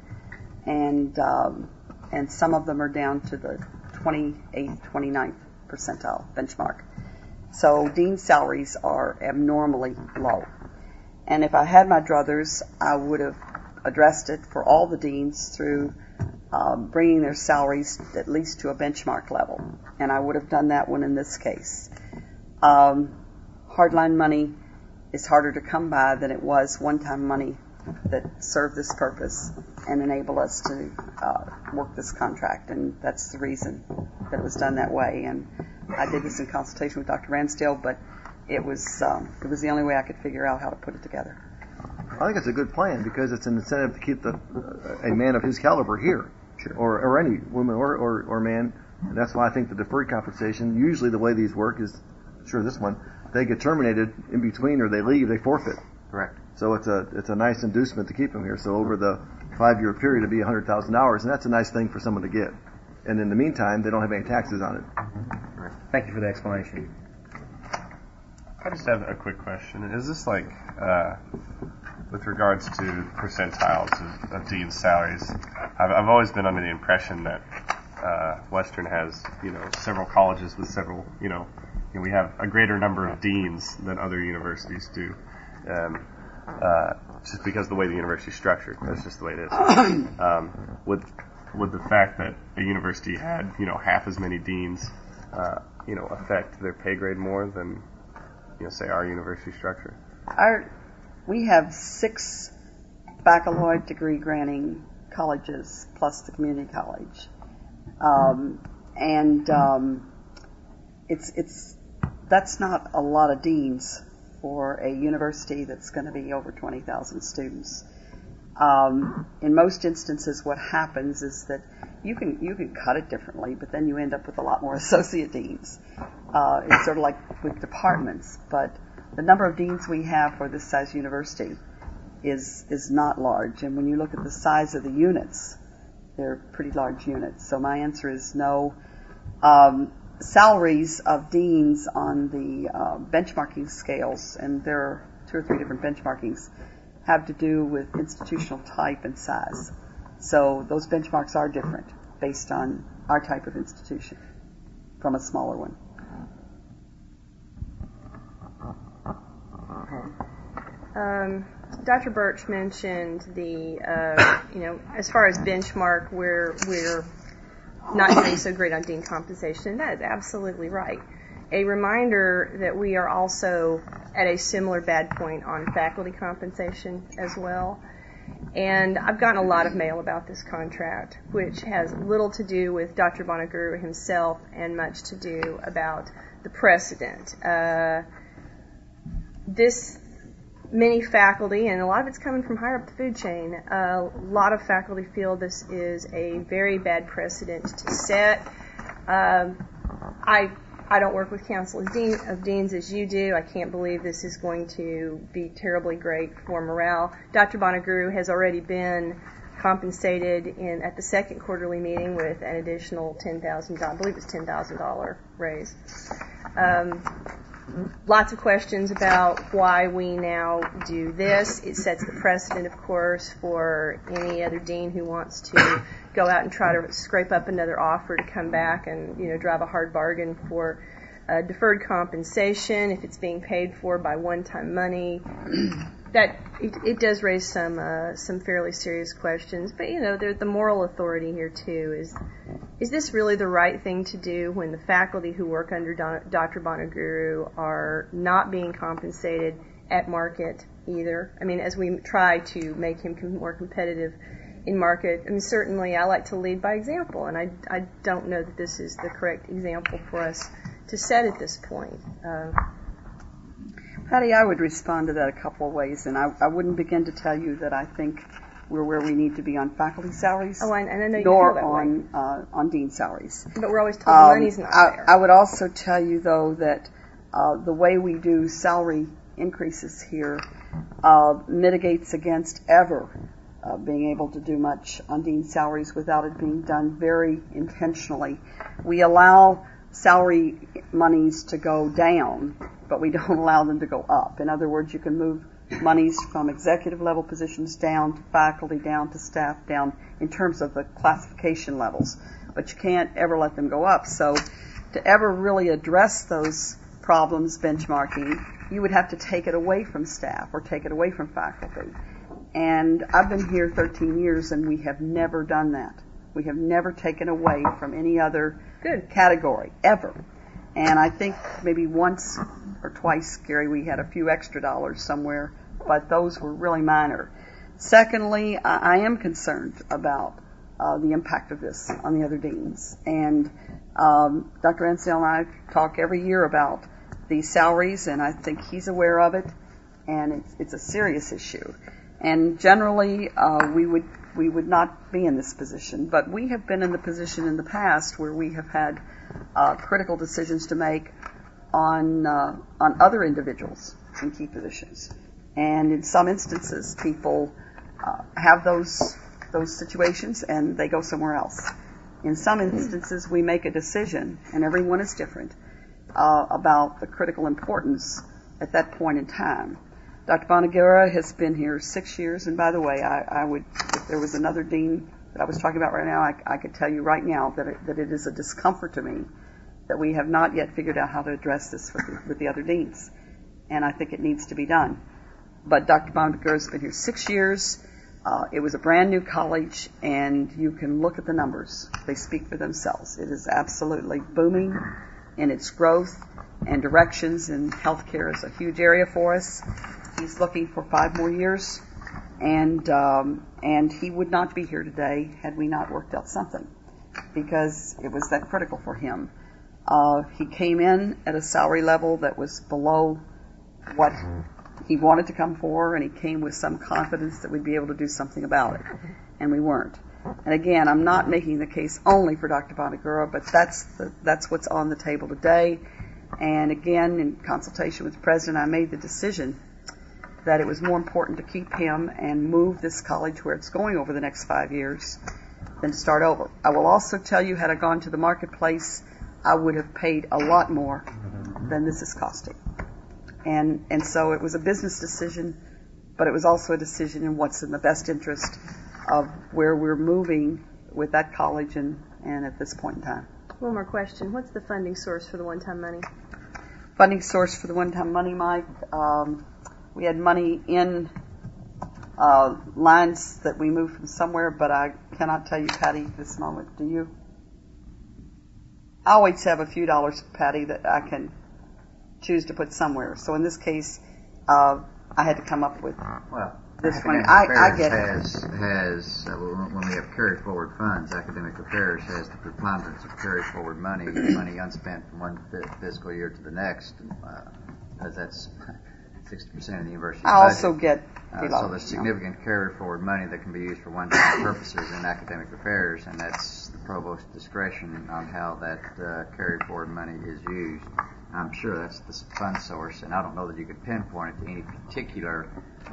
And some of them are down to the 28th, 29th percentile benchmark. So dean's salaries are abnormally low. And if I had my druthers, I would have addressed it for all the deans through bringing their salaries at least to a benchmark level, and I would have done that one in this case. Hardline money is harder to come by than it was one-time money that served this purpose and enable us to work this contract, and that's the reason that it was done that way. And I did this in consultation with Dr. Ransdale, but it was the only way I could figure out how to put it together. I think it's a good plan because it's an incentive to keep a man of his caliber here, or any woman or man. And that's why I think the deferred compensation, usually the way these work is, sure this one, they get terminated in between or they leave, they forfeit. Correct. So it's a nice inducement to keep them here. So over the 5-year period, it'd be $100,000, and that's a nice thing for someone to get. And in the meantime, they don't have any taxes on it. Thank you for the explanation. I just have a quick question. Is this like, with regards to percentiles of dean's salaries? I've always been under the impression that Western has, several colleges with several, we have a greater number of deans than other universities do. Just because of the way the university is structured. That's just the way it is. Would the fact that a university had, half as many deans, affect their pay grade more than, say our university structure? We have 6 baccalaureate degree granting colleges plus the community college, that's not a lot of deans for a university that's going to be over 20,000 students. In most instances, what happens is that you can cut it differently, but then you end up with a lot more associate deans. It's sort of like with departments, but the number of deans we have for this size university is not large. And when you look at the size of the units, they're pretty large units. So my answer is no. Salaries of deans on the benchmarking scales, and there are 2 or 3 different benchmarkings, have to do with institutional type and size. So those benchmarks are different based on our type of institution from a smaller one. Dr. Birch mentioned the, as far as benchmark, we're not doing so great on dean compensation. That is absolutely right. A reminder that we are also at a similar bad point on faculty compensation as well. And I've gotten a lot of mail about this contract, which has little to do with Dr. Bonaguru himself and much to do about the precedent. Many faculty, and a lot of it's coming from higher up the food chain, a lot of faculty feel this is a very bad precedent to set. I don't work with Council of Deans as you do. I can't believe this is going to be terribly great for morale. Dr. Bonaguru has already been compensated at the second quarterly meeting with an additional $10,000, I believe it's $10,000 raise. Lots of questions about why we now do this. It sets the precedent, of course, for any other dean who wants to go out and try to scrape up another offer to come back and, drive a hard bargain for deferred compensation if it's being paid for by one-time money. That it does raise some fairly serious questions, but the moral authority here too is this really the right thing to do when the faculty who work under Dr. Bonaguru are not being compensated at market either? I mean, as we try to make him more competitive in market, I mean, certainly I like to lead by example, and I don't know that this is the correct example for us to set at this point. Patty, I would respond to that a couple of ways, and I wouldn't begin to tell you that I think we're where we need to be on faculty salaries, and I know you nor feel that way. On dean salaries. But we're always told the money's not there. I would also tell you, though, that the way we do salary increases here mitigates against ever being able to do much on dean salaries without it being done very intentionally. We allow salary monies to go down, but we don't allow them to go up. In other words, you can move monies from executive level positions down to faculty, down to staff, down in terms of the classification levels, but you can't ever let them go up. So to ever really address those problems benchmarking, you would have to take it away from staff or take it away from faculty. And I've been here 13 years, and we have never done that. We have never taken away from any other category, ever. And I think maybe once or twice, Gary, we had a few extra dollars somewhere, but those were really minor. Secondly, I am concerned about the impact of this on the other deans. And Dr. Ansell and I talk every year about these salaries, and I think he's aware of it, and it's a serious issue. And generally, we would not be in this position, but we have been in the position in the past where we have had critical decisions to make on other individuals in key positions. And in some instances, people have those situations and they go somewhere else. In some instances, we make a decision, and everyone is different, about the critical importance at that point in time. Dr. Bonagura has been here 6 years, and by the way, I would, if there was another dean that I was talking about right now, I could tell you right now that it is a discomfort to me that we have not yet figured out how to address this with the other deans, and I think it needs to be done. But Dr. Bonagura has been here 6 years. It was a brand new college, and you can look at the numbers. They speak for themselves. It is absolutely booming in its growth and directions, and healthcare is a huge area for us. He's looking for 5 more years, and he would not be here today had we not worked out something, because it was that critical for him. He came in at a salary level that was below what he wanted to come for, and he came with some confidence that we'd be able to do something about it, and we weren't. And again, I'm not making the case only for Dr. Bonagura, but that's what's on the table today. And again, in consultation with the president, I made the decision that it was more important to keep him and move this college where it's going over the next 5 years than to start over. I will also tell you, had I gone to the marketplace, I would have paid a lot more than this is costing. And so it was a business decision, but it was also a decision in what's in the best interest of where we're moving with that college and at this point in time. One more question. What's the funding source for the one-time money? Funding source for the one-time money, Mike, we had money in lines that we moved from somewhere, but I cannot tell you, Patty, this moment. Do you? I always have a few dollars, Patty, that I can choose to put somewhere. So in this case, I had to come up with this one. I get when we have carry forward funds, Academic Affairs has the preponderance of carry forward money unspent from one fiscal year to the next, because that's 60% of the university budget. I also get so there's significant carry forward money that can be used for one-time purposes in Academic Affairs, and that's the provost's discretion on how that carry forward money is used. I'm sure that's the fund source, and I don't know that you could pinpoint it to any particular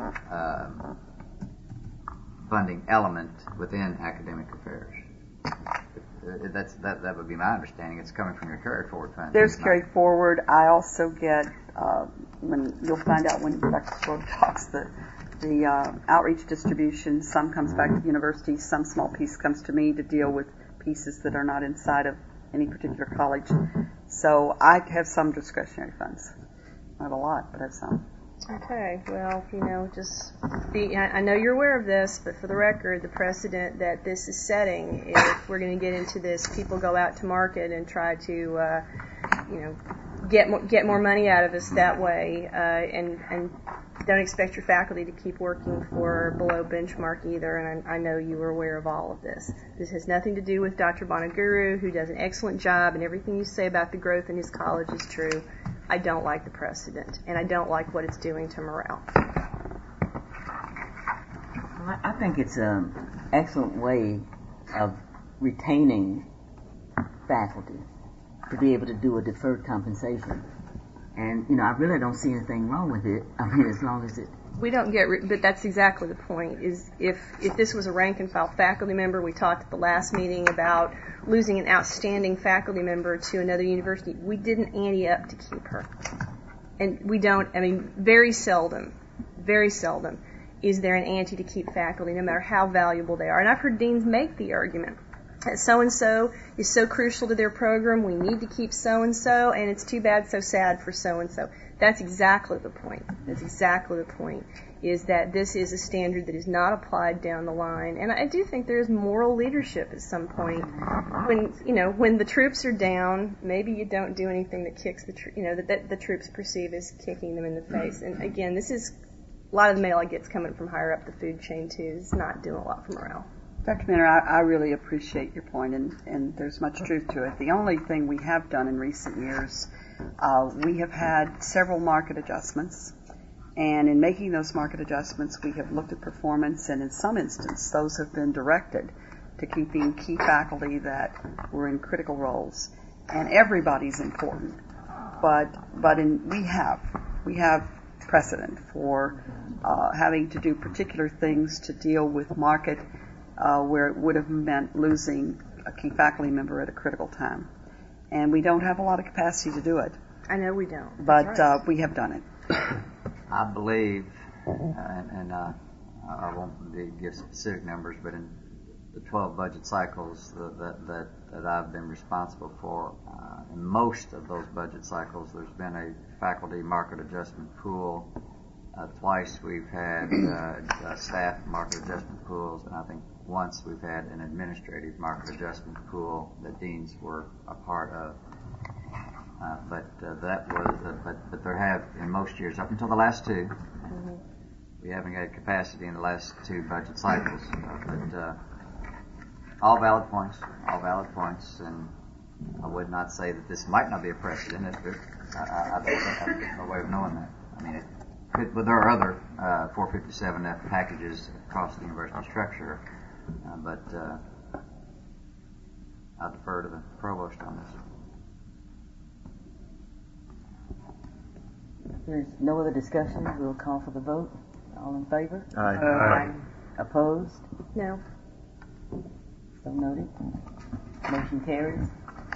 funding element within Academic Affairs. That would be my understanding. It's coming from your carry forward fund. There's carry forward. I also get, when you'll find out when Dr. Swope talks, the outreach distribution. Some comes back to the university. Some small piece comes to me to deal with pieces that are not inside of any particular college. So I have some discretionary funds. Not a lot, but I have some. Okay, well, I know you're aware of this, but for the record, the precedent that this is setting, if we're going to get into this, people go out to market and try to, get more money out of us that way, and don't expect your faculty to keep working for below benchmark either, and I know you are aware of all of this. This has nothing to do with Dr. Bonagura, who does an excellent job, and everything you say about the growth in his college is true. I don't like the precedent, and I don't like what it's doing to morale. Well, I think it's an excellent way of retaining faculty to be able to do a deferred compensation. And, I really don't see anything wrong with it. I mean, as long as it... We don't get, but that's exactly the point, is if this was a rank and file faculty member, we talked at the last meeting about losing an outstanding faculty member to another university. We didn't ante up to keep her. And we don't, very seldom is there an ante to keep faculty, no matter how valuable they are. And I've heard deans make the argument that so-and-so is so crucial to their program, we need to keep so-and-so, and it's too bad, so sad for so-and-so. That's exactly the point. That's exactly the point, is that this is a standard that is not applied down the line. And I do think there is moral leadership at some point. When the troops are down, maybe you don't do anything that kicks that the troops perceive as kicking them in the face. And again, this is a lot of the mail I get's coming from higher up the food chain too. It's not doing a lot for morale. Dr. Minter, I really appreciate your point, and there's much truth to it. The only thing we have done in recent years, we have had several market adjustments, and in making those market adjustments, we have looked at performance, and in some instances, those have been directed to keeping key faculty that were in critical roles. And everybody's important, but we have precedent for having to do particular things to deal with market where it would have meant losing a key faculty member at a critical time. And we don't have a lot of capacity to do it. I know we don't. But right. We have done it. I believe, and I won't give specific numbers, but in the 12 budget cycles that I've been responsible for, in most of those budget cycles, there's been a faculty market adjustment pool. Twice we've had staff market adjustment pools, and I think once we've had an administrative market adjustment pool that deans were a part of. But there have, in most years, up until the last two, we haven't had capacity in the last two budget cycles. But all valid points, and I would not say that this might not be a precedent. I have no way of knowing that. I mean, but there are other 457F packages across the university structure, but I defer to the provost on this. If there's no other discussion, we'll call for the vote. All in favor? Aye. Opposed? No. So noted. Motion carries.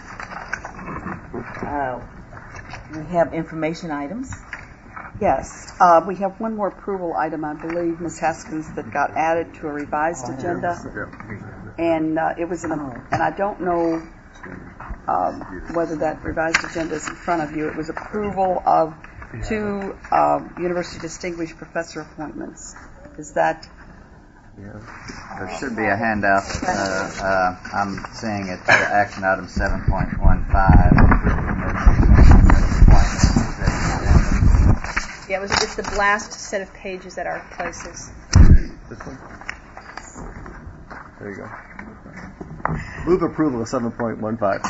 We have information items. Yes. We have one more approval item, I believe, Ms. Haskins, that got added to a revised agenda. And it was and I don't know whether that revised agenda is in front of you. It was approval of two University Distinguished Professor appointments. Is that? There should be a handout. I'm seeing it, action item 7.15. Yeah, it's the last set of pages at our places. This one? There you go. Move approval of 7.15.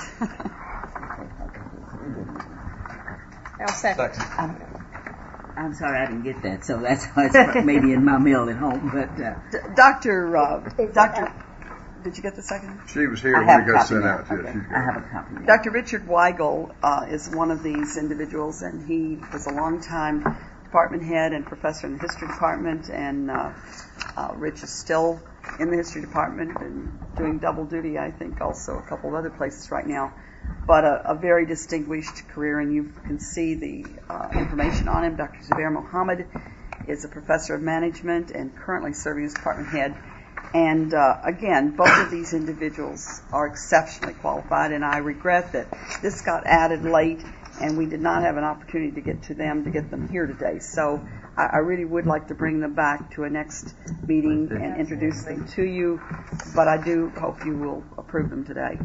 I'll second. I'm sorry, I didn't get that, so that's why it's maybe in my mail at home. But Doctor, did you get the second? She was here when it got sent out. Okay. I have a copy. Dr. Richard Weigel is one of these individuals, and he was a long-time department head and professor in the history department, and Rich is still in the history department and doing double duty, I think, also a couple of other places right now. But a very distinguished career, and you can see the information on him. Dr. Zubair Mohammed is a professor of management and currently serving as department head. And again, both of these individuals are exceptionally qualified, and I regret that this got added late and we did not have an opportunity to get them here today. So I really would like to bring them back to a next meeting and introduce them to you, but I do hope you will approve them today.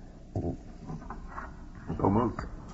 So moved.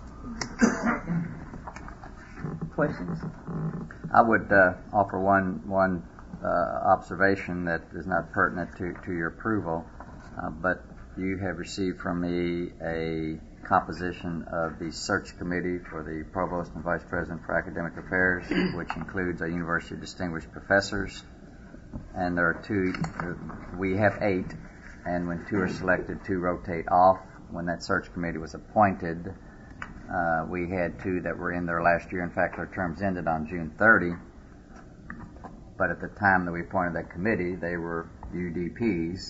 Questions? I would offer one observation that is not pertinent to your approval, but you have received from me a composition of the search committee for the provost and vice president for academic affairs, which includes our university distinguished professors, and there are two. We have 8, and when 2 are selected, 2 rotate off. When that search committee was appointed, we had 2 that were in there last year. In fact, their terms ended on June 30. But at the time that we appointed that committee, they were UDPs.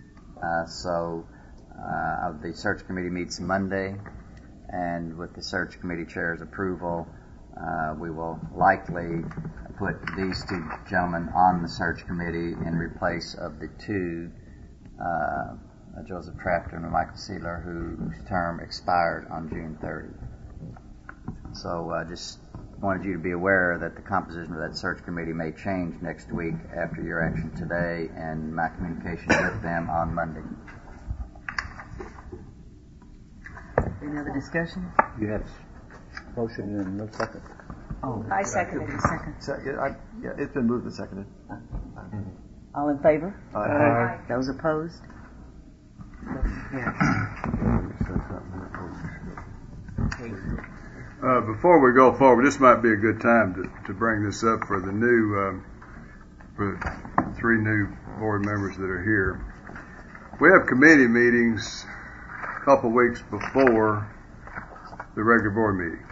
The search committee meets Monday, and with the search committee chair's approval, we will likely put these 2 gentlemen on the search committee in replace of the 2, Joseph Trafton and Michael Sealer, whose term expired on June 30. So just wanted you to be aware that the composition of that search committee may change next week after your action today and my communication with them on Monday. Any other discussion? You had motion and no second. Oh, I seconded it. Second. Yeah, it's been moved and seconded. All in favor? Aye. Those opposed? Before we go forward, this might be a good time to bring this up for the new, for the 3 new board members that are here. We have committee meetings a couple weeks before the regular board meeting.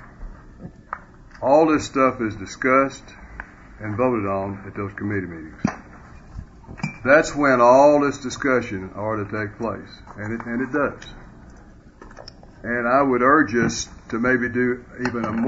All this stuff is discussed and voted on at those committee meetings. That's when all this discussion ought to take place, and it does. And I would urge us to maybe do even a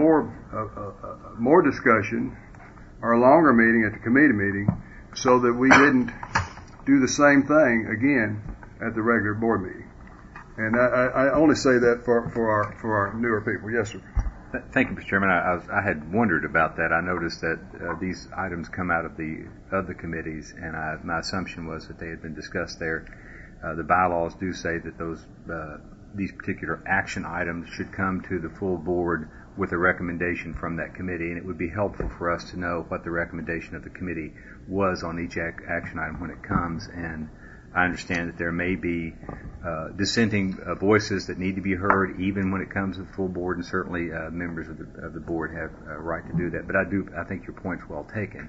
more discussion or a longer meeting at the committee meeting, so that we didn't do the same thing again at the regular board meeting. And I only say that for our newer people. Yes, sir. Thank you, Mr. Chairman. I had wondered about that. I noticed that these items come out of the committees, and my assumption was that they had been discussed there. The bylaws do say that these particular action items should come to the full board with a recommendation from that committee, and it would be helpful for us to know what the recommendation of the committee was on each action item when it comes. And I understand that there may be dissenting voices that need to be heard even when it comes to the full board, and certainly members of the board have a right to do that. But I think your point's well taken.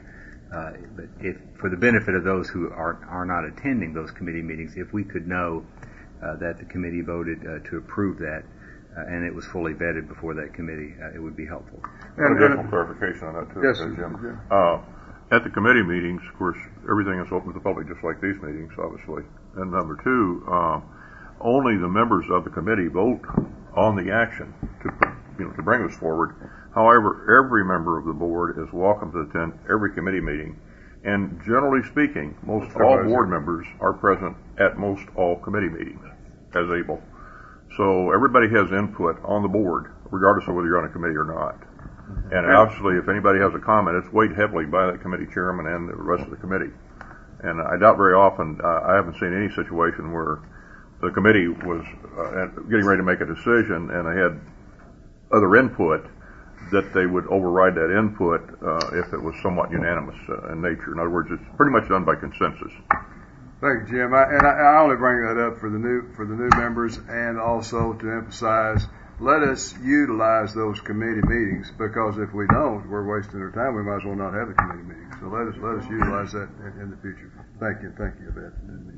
But if, for the benefit of those who are not attending those committee meetings, if we could know that the committee voted to approve that, and it was fully vetted before that committee, it would be helpful. And additional clarification on that too, yes, Jim. At the committee meetings, of course, everything is open to the public, just like these meetings, obviously. And number 2, only the members of the committee vote on the action to bring us forward. However, every member of the board is welcome to attend every committee meeting. And generally speaking, most all board members are present at most all committee meetings as able. So everybody has input on the board, regardless of whether you're on a committee or not. And obviously, if anybody has a comment, it's weighed heavily by the committee chairman and the rest of the committee. And I doubt very often, I haven't seen any situation where the committee was getting ready to make a decision and they had other input, that they would override that input if it was somewhat unanimous in nature. In other words, it's pretty much done by consensus. Thank you, Jim. I only bring that up for the new members, and also to emphasize, let us utilize those committee meetings, because if we don't, we're wasting our time. We might as well not have the committee meetings. So let us utilize that in the future. Thank you, Yvette.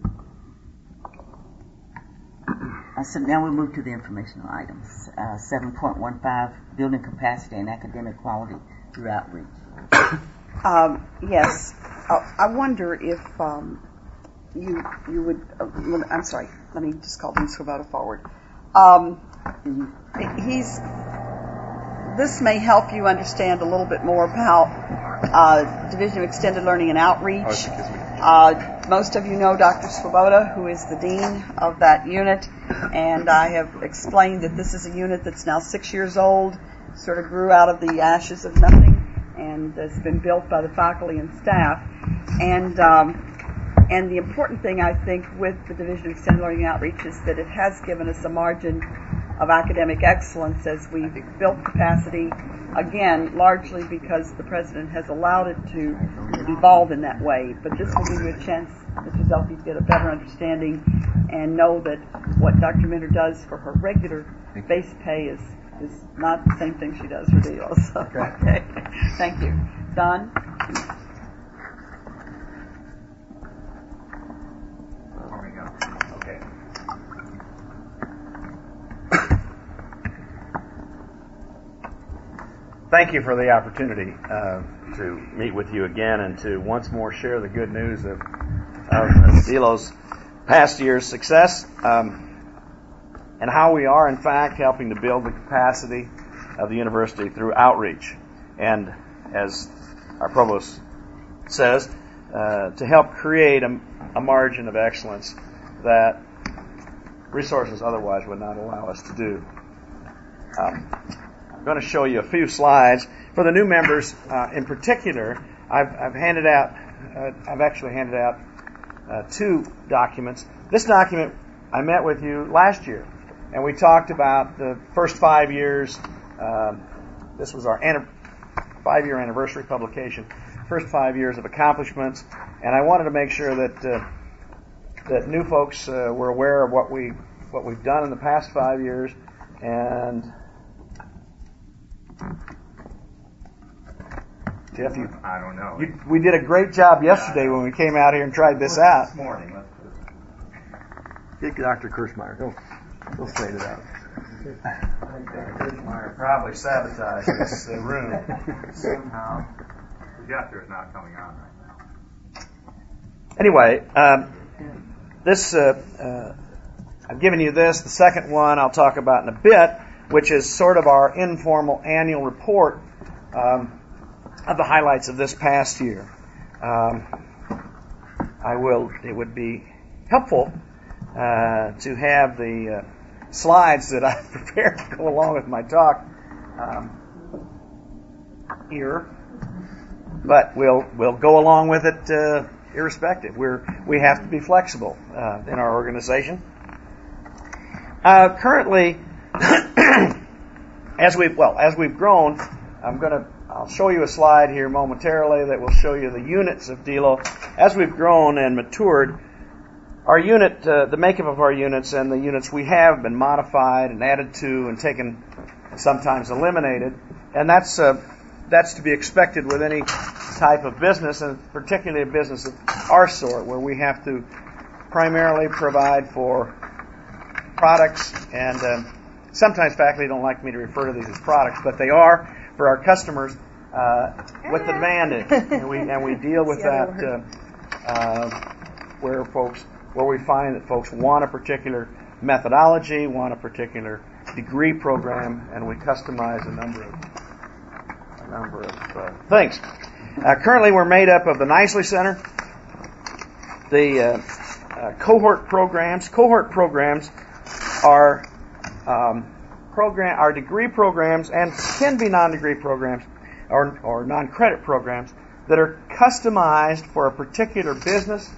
So now we move to the informational items. 7.15, building capacity and academic quality through outreach. Yes. I wonder if you would. I'm sorry. Let me just call Dean Swoboda forward. This may help you understand a little bit more about Division of Extended Learning and Outreach. Most of you know Dr. Swoboda, who is the dean of that unit, and I have explained that this is a unit that's now 6 years old, sort of grew out of the ashes of nothing, and has been built by the faculty and staff. And the important thing, I think, with the Division of Extended Learning and Outreach is that it has given us a margin of academic excellence as we've built capacity, again, largely because the President has allowed it to evolve in that way. But this will give you a chance, Mr. Zelke, to get a better understanding and know that what Dr. Minter does for her regular base pay is not the same thing she does for deals. So, okay. Thank you. Don? Thank you for the opportunity to meet with you again and to once more share the good news of DELO's past year's success and how we are, in fact, helping to build the capacity of the university through outreach. And as our provost says, to help create a margin of excellence that resources otherwise would not allow us to do. going to show you a few slides. For the new members in particular, I've actually handed out 2 documents. This document I met with you last year, and we talked about the first 5 years. This was our 5-year anniversary publication. First 5 years of accomplishments, and I wanted to make sure that new folks were aware of what we've done in the past 5 years. And Jeff, I don't know. we did a great job yesterday when we came out here and tried this out. This morning. Get Dr. Kirschmeyer. Go straight it out. Kirschmeyer probably sabotaged this room somehow. The projector is not coming on right now. Anyway, this I've given you this. The second one I'll talk about in a bit, which is sort of our informal annual report of the highlights of this past year. It would be helpful to have the slides that I've prepared to go along with my talk here, but we'll go along with it irrespective. We have to be flexible in our organization. Currently, as we've grown, I'll show you a slide here momentarily that will show you the units of DELO. As we've grown and matured, our unit, the makeup of our units and the units we have been modified and added to and taken, and sometimes eliminated, and that's to be expected with any type of business, and particularly a business of our sort, where we have to primarily provide for products, and sometimes faculty don't like me to refer to these as products, but they are for our customers with the demand, and we deal with that where we find that folks want a particular methodology, want a particular degree program, and we customize a number of things. Currently, we're made up of the Nicely Center, the cohort programs. Cohort programs are degree programs and can be non-degree programs or non-credit programs that are customized for a particular business,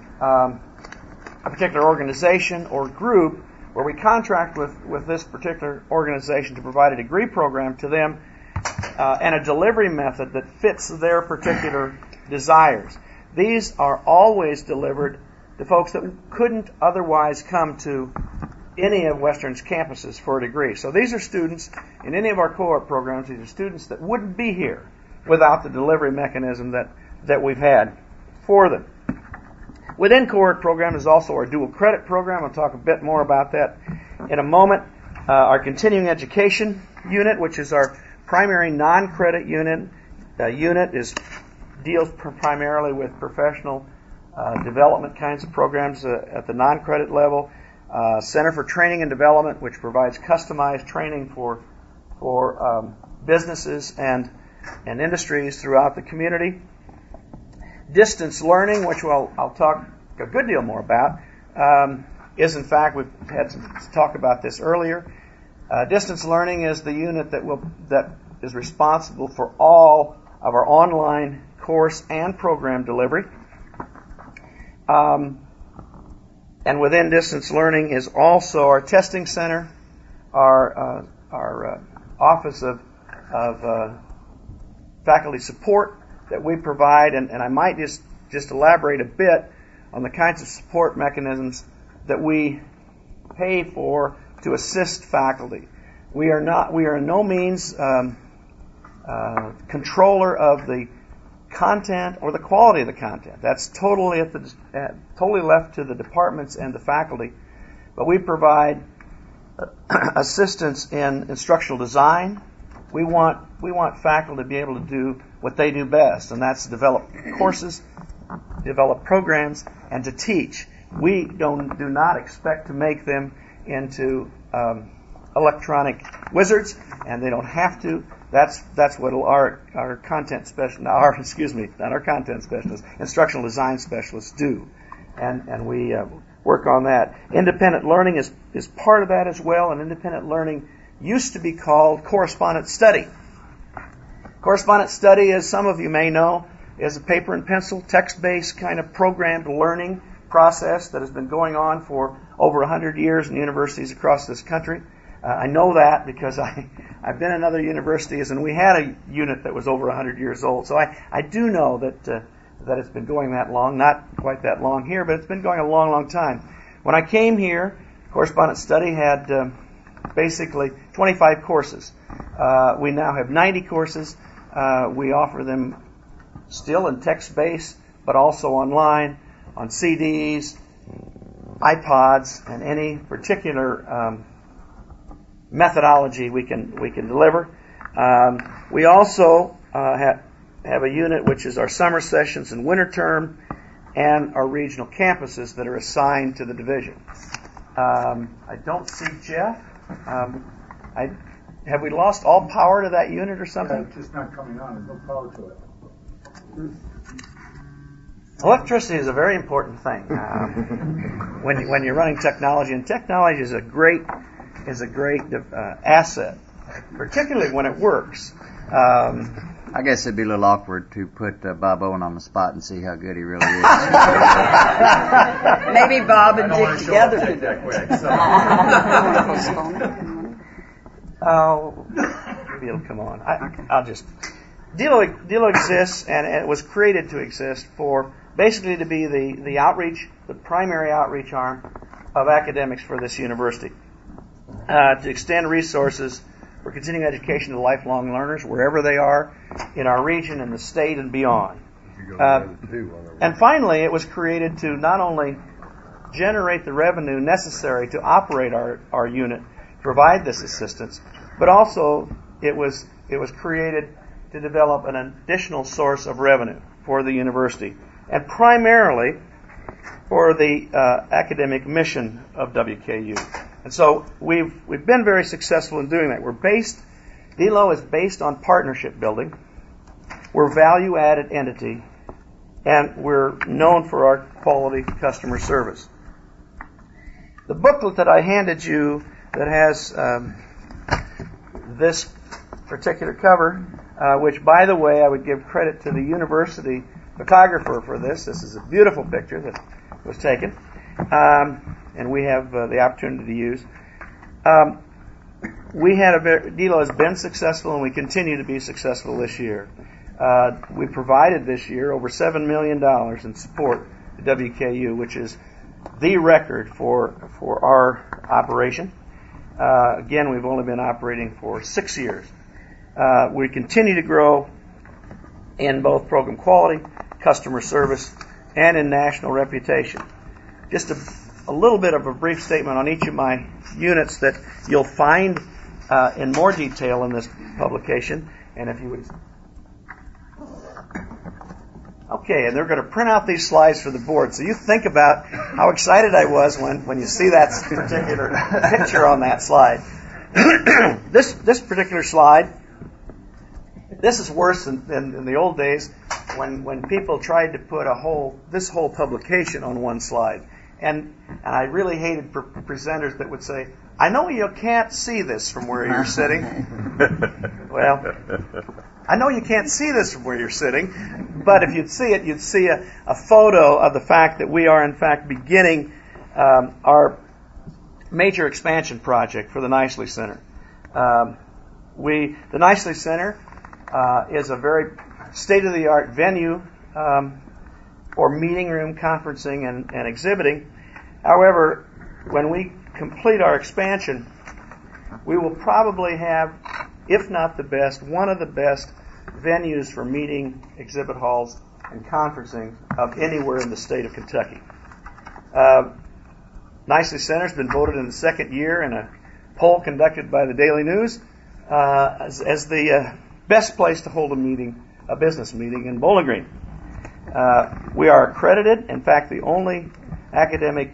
a particular organization or group, where we contract with this particular organization to provide a degree program to them and a delivery method that fits their particular desires. These are always delivered to folks that couldn't otherwise come to any of Western's campuses for a degree. So these are students in any of our cohort programs. These are students that wouldn't be here without the delivery mechanism that we've had for them. Within cohort program is also our dual credit program. I'll talk a bit more about that in a moment. Our continuing education unit, which is our primary non-credit unit, deals primarily with professional development kinds of programs at the non-credit level. Center for Training and Development, which provides customized training for businesses and industries throughout the community. Distance learning, which I'll talk a good deal more about, is in fact, we've had some talk about this earlier. Distance learning is the unit that is responsible for all of our online course and program delivery. And within distance learning is also our testing center, our office of faculty support that we provide, and I might just elaborate a bit on the kinds of support mechanisms that we pay for to assist faculty. We are in no means controller of the content or the quality of the content. That's totally totally left to the departments and the faculty. But we provide assistance in instructional design. We want faculty to be able to do what they do best, and that's develop courses, develop programs, and to teach. We do not expect to make them into electronic wizards, and they don't have to. That's what our content specialists, not our content specialists, instructional design specialists do, and we work on that. Independent learning is part of that as well, and independent learning used to be called correspondence study. Correspondence study, as some of you may know, is a paper and pencil, text-based kind of programmed learning process that has been going on for over 100 years in universities across this country. I know that because I've been in other universities and we had a unit that was over 100 years old. So I do know that it's been going that long, not quite that long here, but it's been going a long, long time. When I came here, correspondence study had basically 25 courses. We now have 90 courses. We offer them still in text-based, but also online, on CDs, iPods, and any particular methodology we can deliver. We also have a unit which is our summer sessions and winter term, and our regional campuses that are assigned to the division. I don't see Jeff. Have we lost all power to that unit or something? It's just not coming on. There's no power to it. Electricity is a very important thing when you're running technology, and technology is a great asset, particularly when it works. I guess it'd be a little awkward to put Bob Owen on the spot and see how good he really is. Maybe Bob and Dick together. Maybe it'll come on. I'll just. DELO exists, and it was created to exist for basically to be the outreach, the primary outreach arm of academics for this university, to extend resources for continuing education to lifelong learners wherever they are in our region, in the state, and beyond. And finally, it was created to not only generate the revenue necessary to operate our unit, provide this assistance, but also it was created to develop an additional source of revenue for the university, and primarily for the academic mission of WKU. And so we've been very successful in doing that. DELO is based on partnership building. We're a value-added entity, and we're known for our quality customer service. The booklet that I handed you that has this particular cover, which, by the way, I would give credit to the university photographer for this. This is a beautiful picture that was taken, and we have the opportunity to use. DELO has been successful, and we continue to be successful this year. We provided this year over $7 million in support to WKU, which is the record for our operation. Again, we've only been operating for 6 years. We continue to grow in both program quality, customer service, and in national reputation. Just a little bit of a brief statement on each of my units that you'll find in more detail in this publication. And if you would... Okay, and they're going to print out these slides for the board. So you think about how excited I was when you see that particular picture on that slide. This particular slide, this is worse than in the old days when people tried to put this whole publication on one slide. And I really hated presenters that would say, I know you can't see this from where you're sitting. Well, I know you can't see this from where you're sitting, but if you'd see it, you'd see a photo of the fact that we are, in fact, beginning our major expansion project for the Nicely Center. The Nicely Center is a very state-of-the-art venue for meeting room, conferencing, and exhibiting. However, when we complete our expansion, we will probably have, if not the best, one of the best venues for meeting, exhibit halls, and conferencing of anywhere in the state of Kentucky. Nicely Center has been voted in the second year in a poll conducted by the Daily News as the best place to hold a business meeting in Bowling Green. We are accredited. In fact, the only academic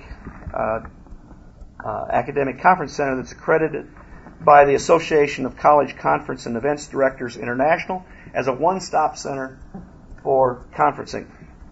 conference center that's accredited by the Association of College Conference and Events Directors International as a one-stop center for conferencing.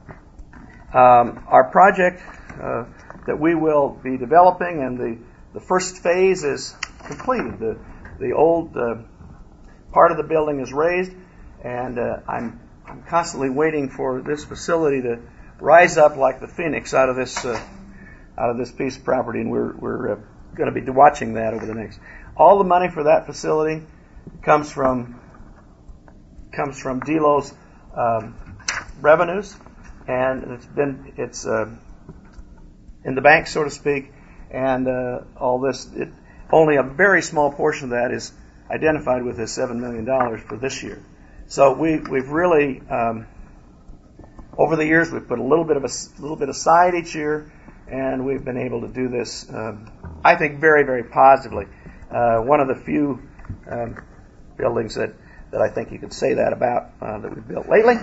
Our project that we will be developing, and the first phase is completed. The the old part of the building is raised, and I'm constantly waiting for this facility to rise up like the phoenix out of this piece of property, and we're going to be watching that over the next. All the money for that facility comes from DELO's revenues, and it's in the bank, so to speak, and all this. Only a very small portion of that is identified with this $7 million for this year. So we've really over the years we've put a little bit aside each year, and we've been able to do this, I think, very, very positively. One of the few buildings that I think you could say that about that we've built lately.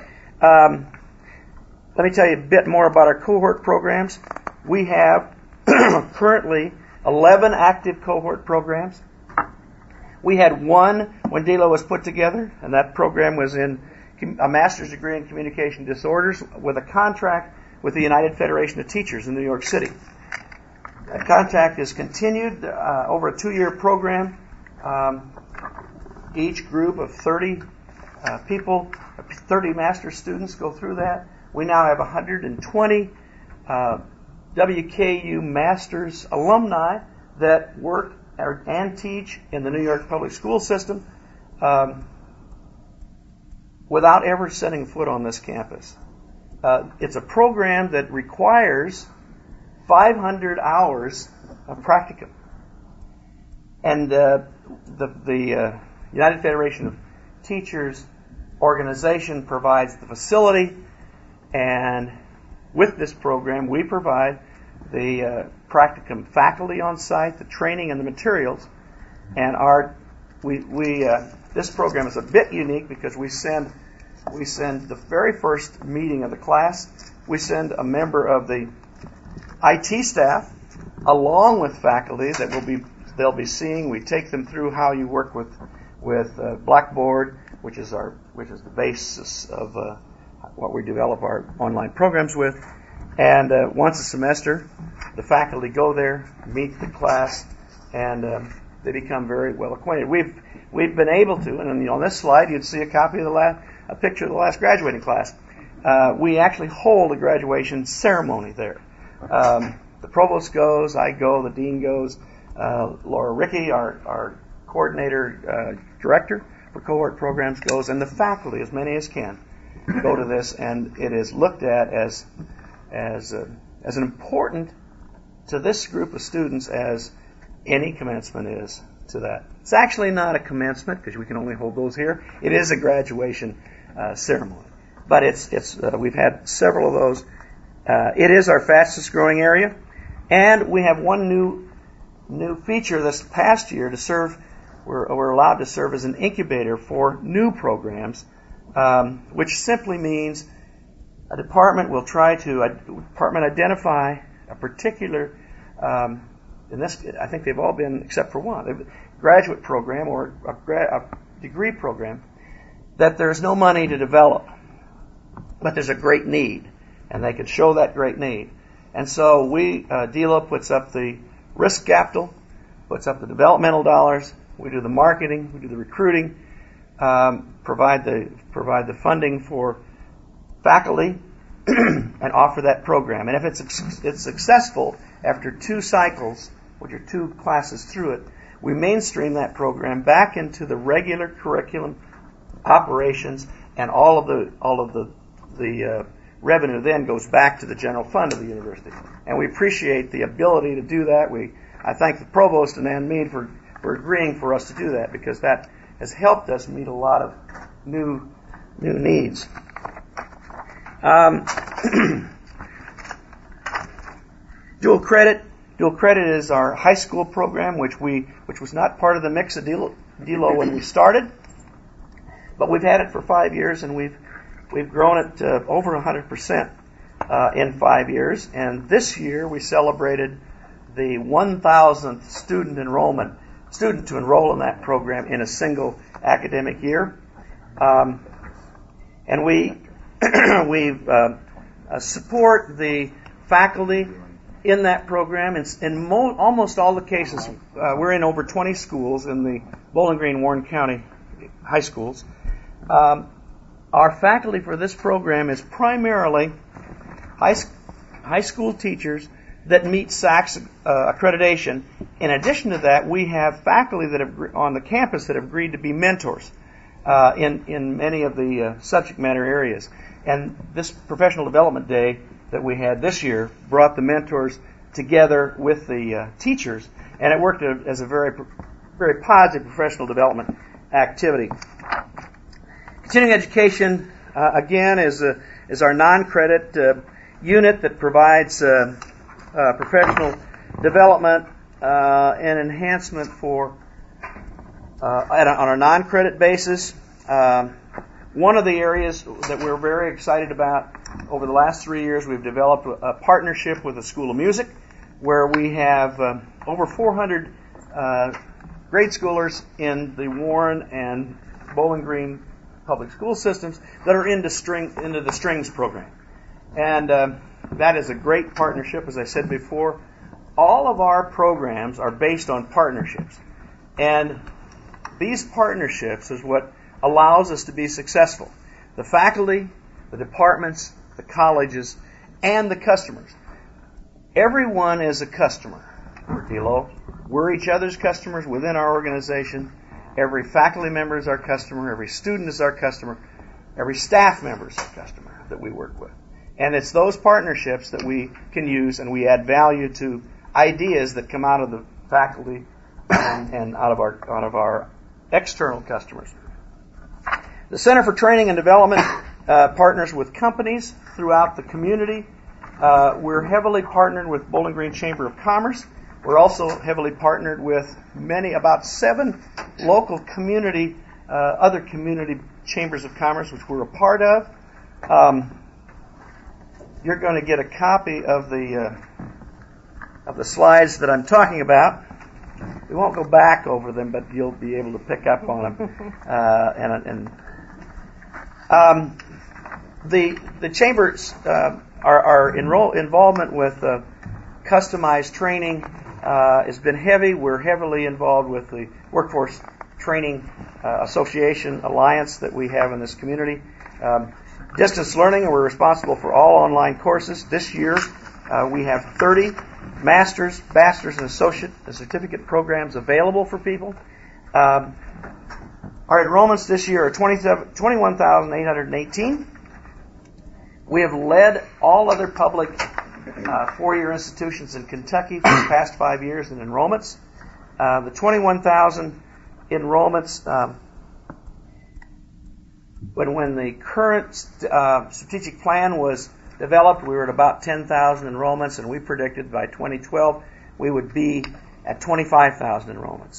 Let me tell you a bit more about our cohort programs. We have currently 11 active cohort programs. We had one when DELO was put together, and that program was in a master's degree in communication disorders with a contract with the United Federation of Teachers in New York City. That contract is continued over a 2-year program. Each group of 30 people, 30 master's students go through that. We now have 120 WKU master's alumni that work and teach in the New York public school system without ever setting foot on this campus. It's a program that requires 500 hours of practicum. And the United Federation of Teachers organization provides the facility, and with this program we provide the practicum faculty on site, the training and the materials. And this program is a bit unique because we send the very first meeting of the class, we send a member of the IT staff along with faculty that they'll be seeing. We take them through how you work with Blackboard, which is the basis of what we develop our online programs with. And once a semester, the faculty go there, meet the class, and they become very well acquainted. We've been able to, and on this slide you'd see a copy of a picture of the last graduating class. We actually hold a graduation ceremony there. The provost goes, I go, the dean goes, Laura Rickey, our coordinator director for cohort programs, goes, and the faculty, as many as can, go to this, and it is looked at as an important to this group of students as any commencement is to that. It's actually not a commencement because we can only hold those here. It is a graduation ceremony, but we've had several of those. It is our fastest growing area, and we have one new feature this past year to serve. We're allowed to serve as an incubator for new programs, which simply means a department will identify a particular, in this, I think they've all been, except for one, a graduate program or a degree program that there's no money to develop, but there's a great need, and they could show that great need. And so DELO puts up the risk capital, puts up the developmental dollars, we do the marketing, we do the recruiting, provide the funding for faculty, and offer that program. And if it's successful after 2 cycles, which are 2 classes through it, we mainstream that program back into the regular curriculum operations, and all of the revenue then goes back to the general fund of the university. And we appreciate the ability to do that. I thank the provost and Ann Mead for agreeing for us to do that, because that has helped us meet a lot of new needs. Dual credit is our high school program, which was not part of the mix of DELO when we started, but we've had it for 5 years, and we've grown it over 100% in 5 years. And this year we celebrated the 1,000th student to enroll in that program in a single academic year, and we support the faculty in that program. In almost all the cases, we're in over 20 schools in the Bowling Green, Warren County high schools. Our faculty for this program is primarily high school teachers that meet SACS accreditation. In addition to that, we have faculty that have on the campus that have agreed to be mentors in many of the subject matter areas. And this professional development day that we had this year brought the mentors together with the teachers, and it worked as a very, very positive professional development activity. Continuing education, again, is our non-credit unit that provides professional development and enhancement for on a non-credit basis. One of the areas that we're very excited about over the last 3 years, we've developed a partnership with the School of Music, where we have over 400 grade schoolers in the Warren and Bowling Green public school systems that are into the Strings program. And that is a great partnership, as I said before. All of our programs are based on partnerships. And these partnerships is what allows us to be successful. The faculty, the departments, the colleges, and the customers. Everyone is a customer for DELO. We're each other's customers within our organization. Every faculty member is our customer. Every student is our customer. Every staff member is our customer that we work with. And it's those partnerships that we can use, and we add value to ideas that come out of the faculty and out of our external customers. The Center for Training and Development partners with companies throughout the community. We're heavily partnered with Bowling Green Chamber of Commerce. We're also heavily partnered with about 7 local community, other community chambers of commerce, which we're a part of. You're going to get a copy of the slides that I'm talking about. We won't go back over them, but you'll be able to pick up on them. The chambers our involvement with customized training has been heavy. We're heavily involved with the Workforce Training Association Alliance that we have in this community. Distance learning, we're responsible for all online courses. This year, we have 30 master's, bachelor's, and associate and certificate programs available for people. Our enrollments this year are 21,818. We have led all other public four-year institutions in Kentucky for the past 5 years in enrollments. The 21,000 enrollments, when the current strategic plan was developed, we were at about 10,000 enrollments, and we predicted by 2012 we would be at 25,000 enrollments.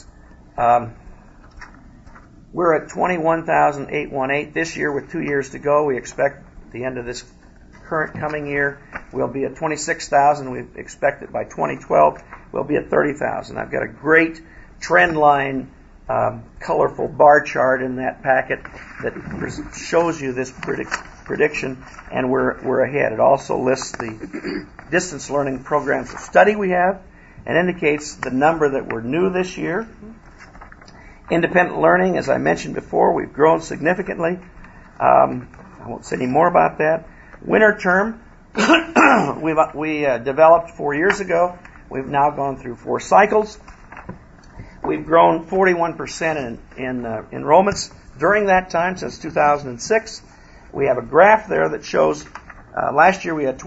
We're at 21,818 this year with 2 years to go. We expect at the end of this current coming year we'll be at 26,000. We expect that by 2012 we'll be at 30,000. I've got a great trend line colorful bar chart in that packet that shows you this prediction, and we're ahead. It also lists the distance learning programs of study we have and indicates the number that were new this year. Independent learning, as I mentioned before, we've grown significantly. I won't say any more about that. Winter term, we developed 4 years ago. We've now gone through 4 cycles. We've grown 41% in enrollments during that time, since 2006. We have a graph there that shows last year we had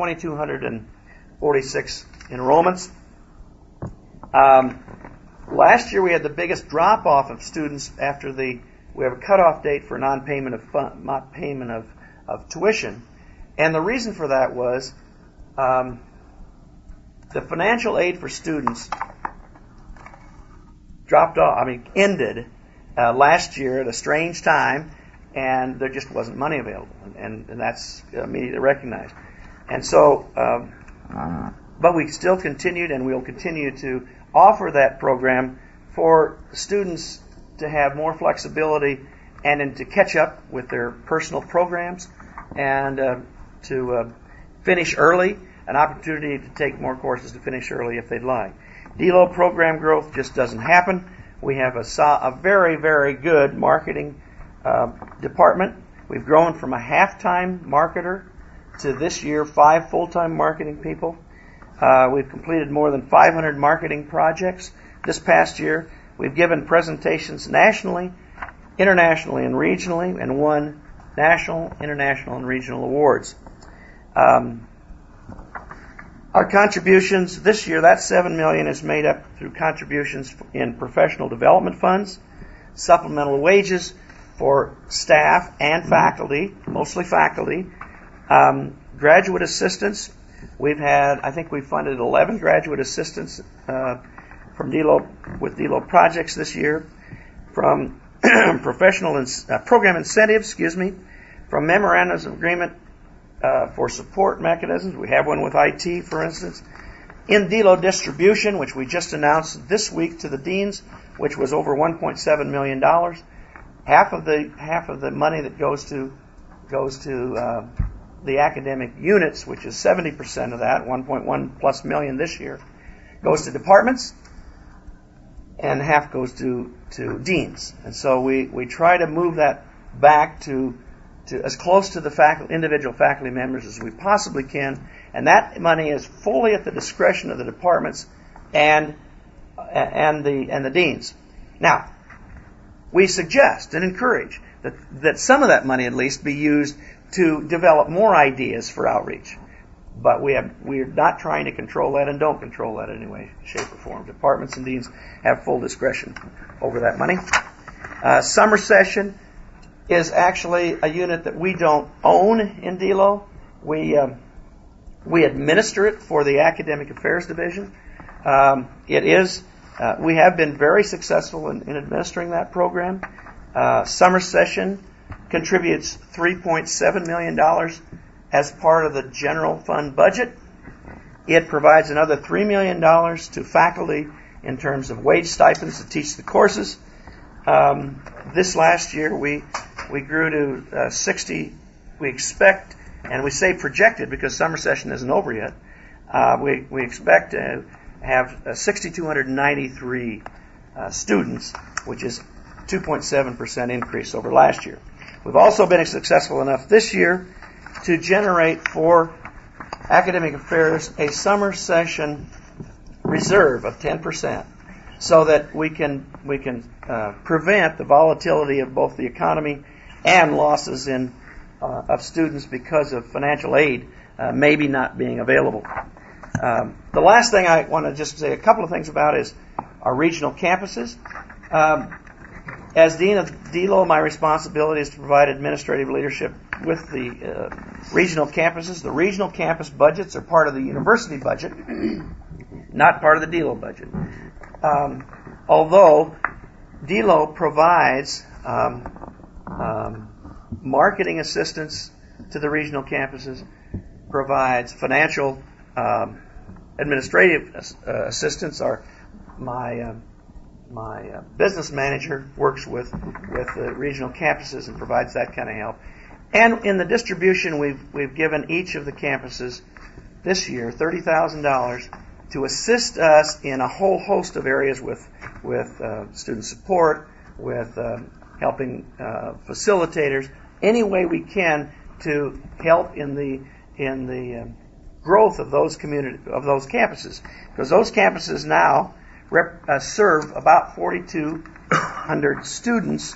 2,246 enrollments. Last year we had the biggest drop-off of students after we have a cutoff date for non-payment of tuition. And the reason for that was the financial aid for students ended last year at a strange time, and there just wasn't money available, and that's immediately recognized. And so, but we still continued, and we'll continue to offer that program for students to have more flexibility and to catch up with their personal programs and to finish early. an opportunity to take more courses to finish early if they'd like. DELO program growth just doesn't happen. We have a very, very good marketing department. We've grown from a half-time marketer to this year 5 full-time marketing people. We've completed more than 500 marketing projects this past year. We've given presentations nationally, internationally, and regionally, and won national, international, and regional awards. Our contributions this year, that $7 million is made up through contributions in professional development funds, supplemental wages for staff and faculty, mostly faculty, graduate assistants. I think we've funded 11 graduate assistants from DELO with DELO projects this year, from professional program incentives, from memorandums of agreement for support mechanisms. We have one with IT, for instance. In DELO distribution, which we just announced this week to the deans, which was over $1.7 million. Half of the money that goes to the academic units, which is 70% of that, 1.1 plus million this year, goes to departments, and half goes to deans. And so we try to move that back to as close to the individual faculty members as we possibly can, and that money is fully at the discretion of the departments and the deans. Now, we suggest and encourage that some of that money at least be used to develop more ideas for outreach. But we're not trying to control that and don't control that in any way, shape, or form. Departments and deans have full discretion over that money. Summer session is actually a unit that we don't own in DELO. We administer it for the Academic Affairs Division. We have been very successful in administering that program. Summer session contributes $3.7 million as part of the general fund budget. It provides another $3 million to faculty in terms of wage stipends to teach the courses. This last year we grew to 60. We expect, and we say projected because summer session isn't over yet, we expect to have 6,293 students, which is 2.7% increase over last year. We've also been successful enough this year to generate for academic affairs a summer session reserve of 10%, so that we can prevent the volatility of both the economy and losses of students because of financial aid maybe not being available. The last thing I want to just say a couple of things about is our regional campuses. As Dean of DELO, my responsibility is to provide administrative leadership with the regional campuses. The regional campus budgets are part of the university budget, not part of the DELO budget. Although DELO provides marketing assistance to the regional campuses, provides financial administrative assistance. My business manager works with the regional campuses and provides that kind of help. And in the distribution, we've given each of the campuses this year $30,000 to assist us in a whole host of areas with student support, with helping facilitators, any way we can to help in the growth of those campuses, because those campuses now serve about 4,200 students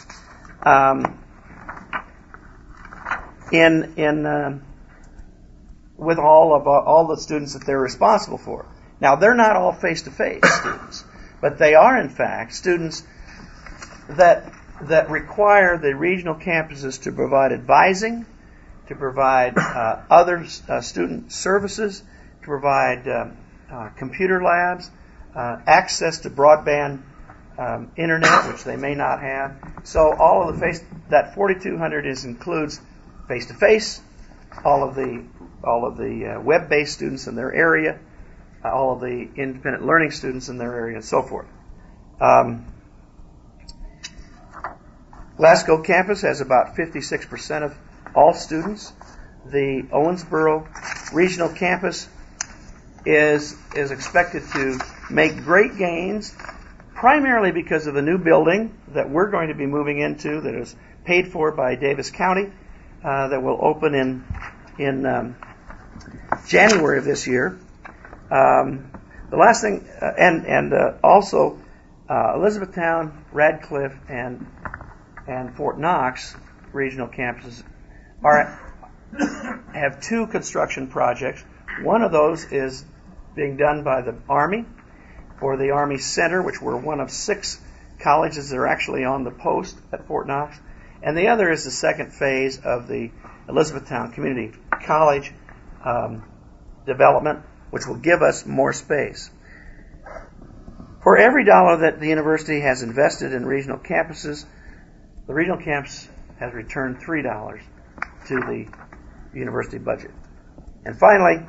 with all the students that they're responsible for. Now, they're not all face-to-face students, but they are in fact students that require the regional campuses to provide advising, to provide other student services, to provide computer labs, access to broadband internet, which they may not have. So all of that 4,200 includes face-to-face, all of the web-based students in their area, all of the independent learning students in their area, and so forth. Glasgow campus has about 56% of all students. The Owensboro regional campus is expected to make great gains, primarily because of the new building that we're going to be moving into that is paid for by Davis County, that will open in January of this year. The last thing, also Elizabethtown, Radcliffe, and Fort Knox regional campuses have two construction projects. One of those is being done by the Army for the Army Center, which we're one of 6 colleges that are actually on the post at Fort Knox. And the other is the second phase of the Elizabethtown Community College development, which will give us more space. For every dollar that the university has invested in regional campuses, the regional campus has returned $3 to the university budget. And finally,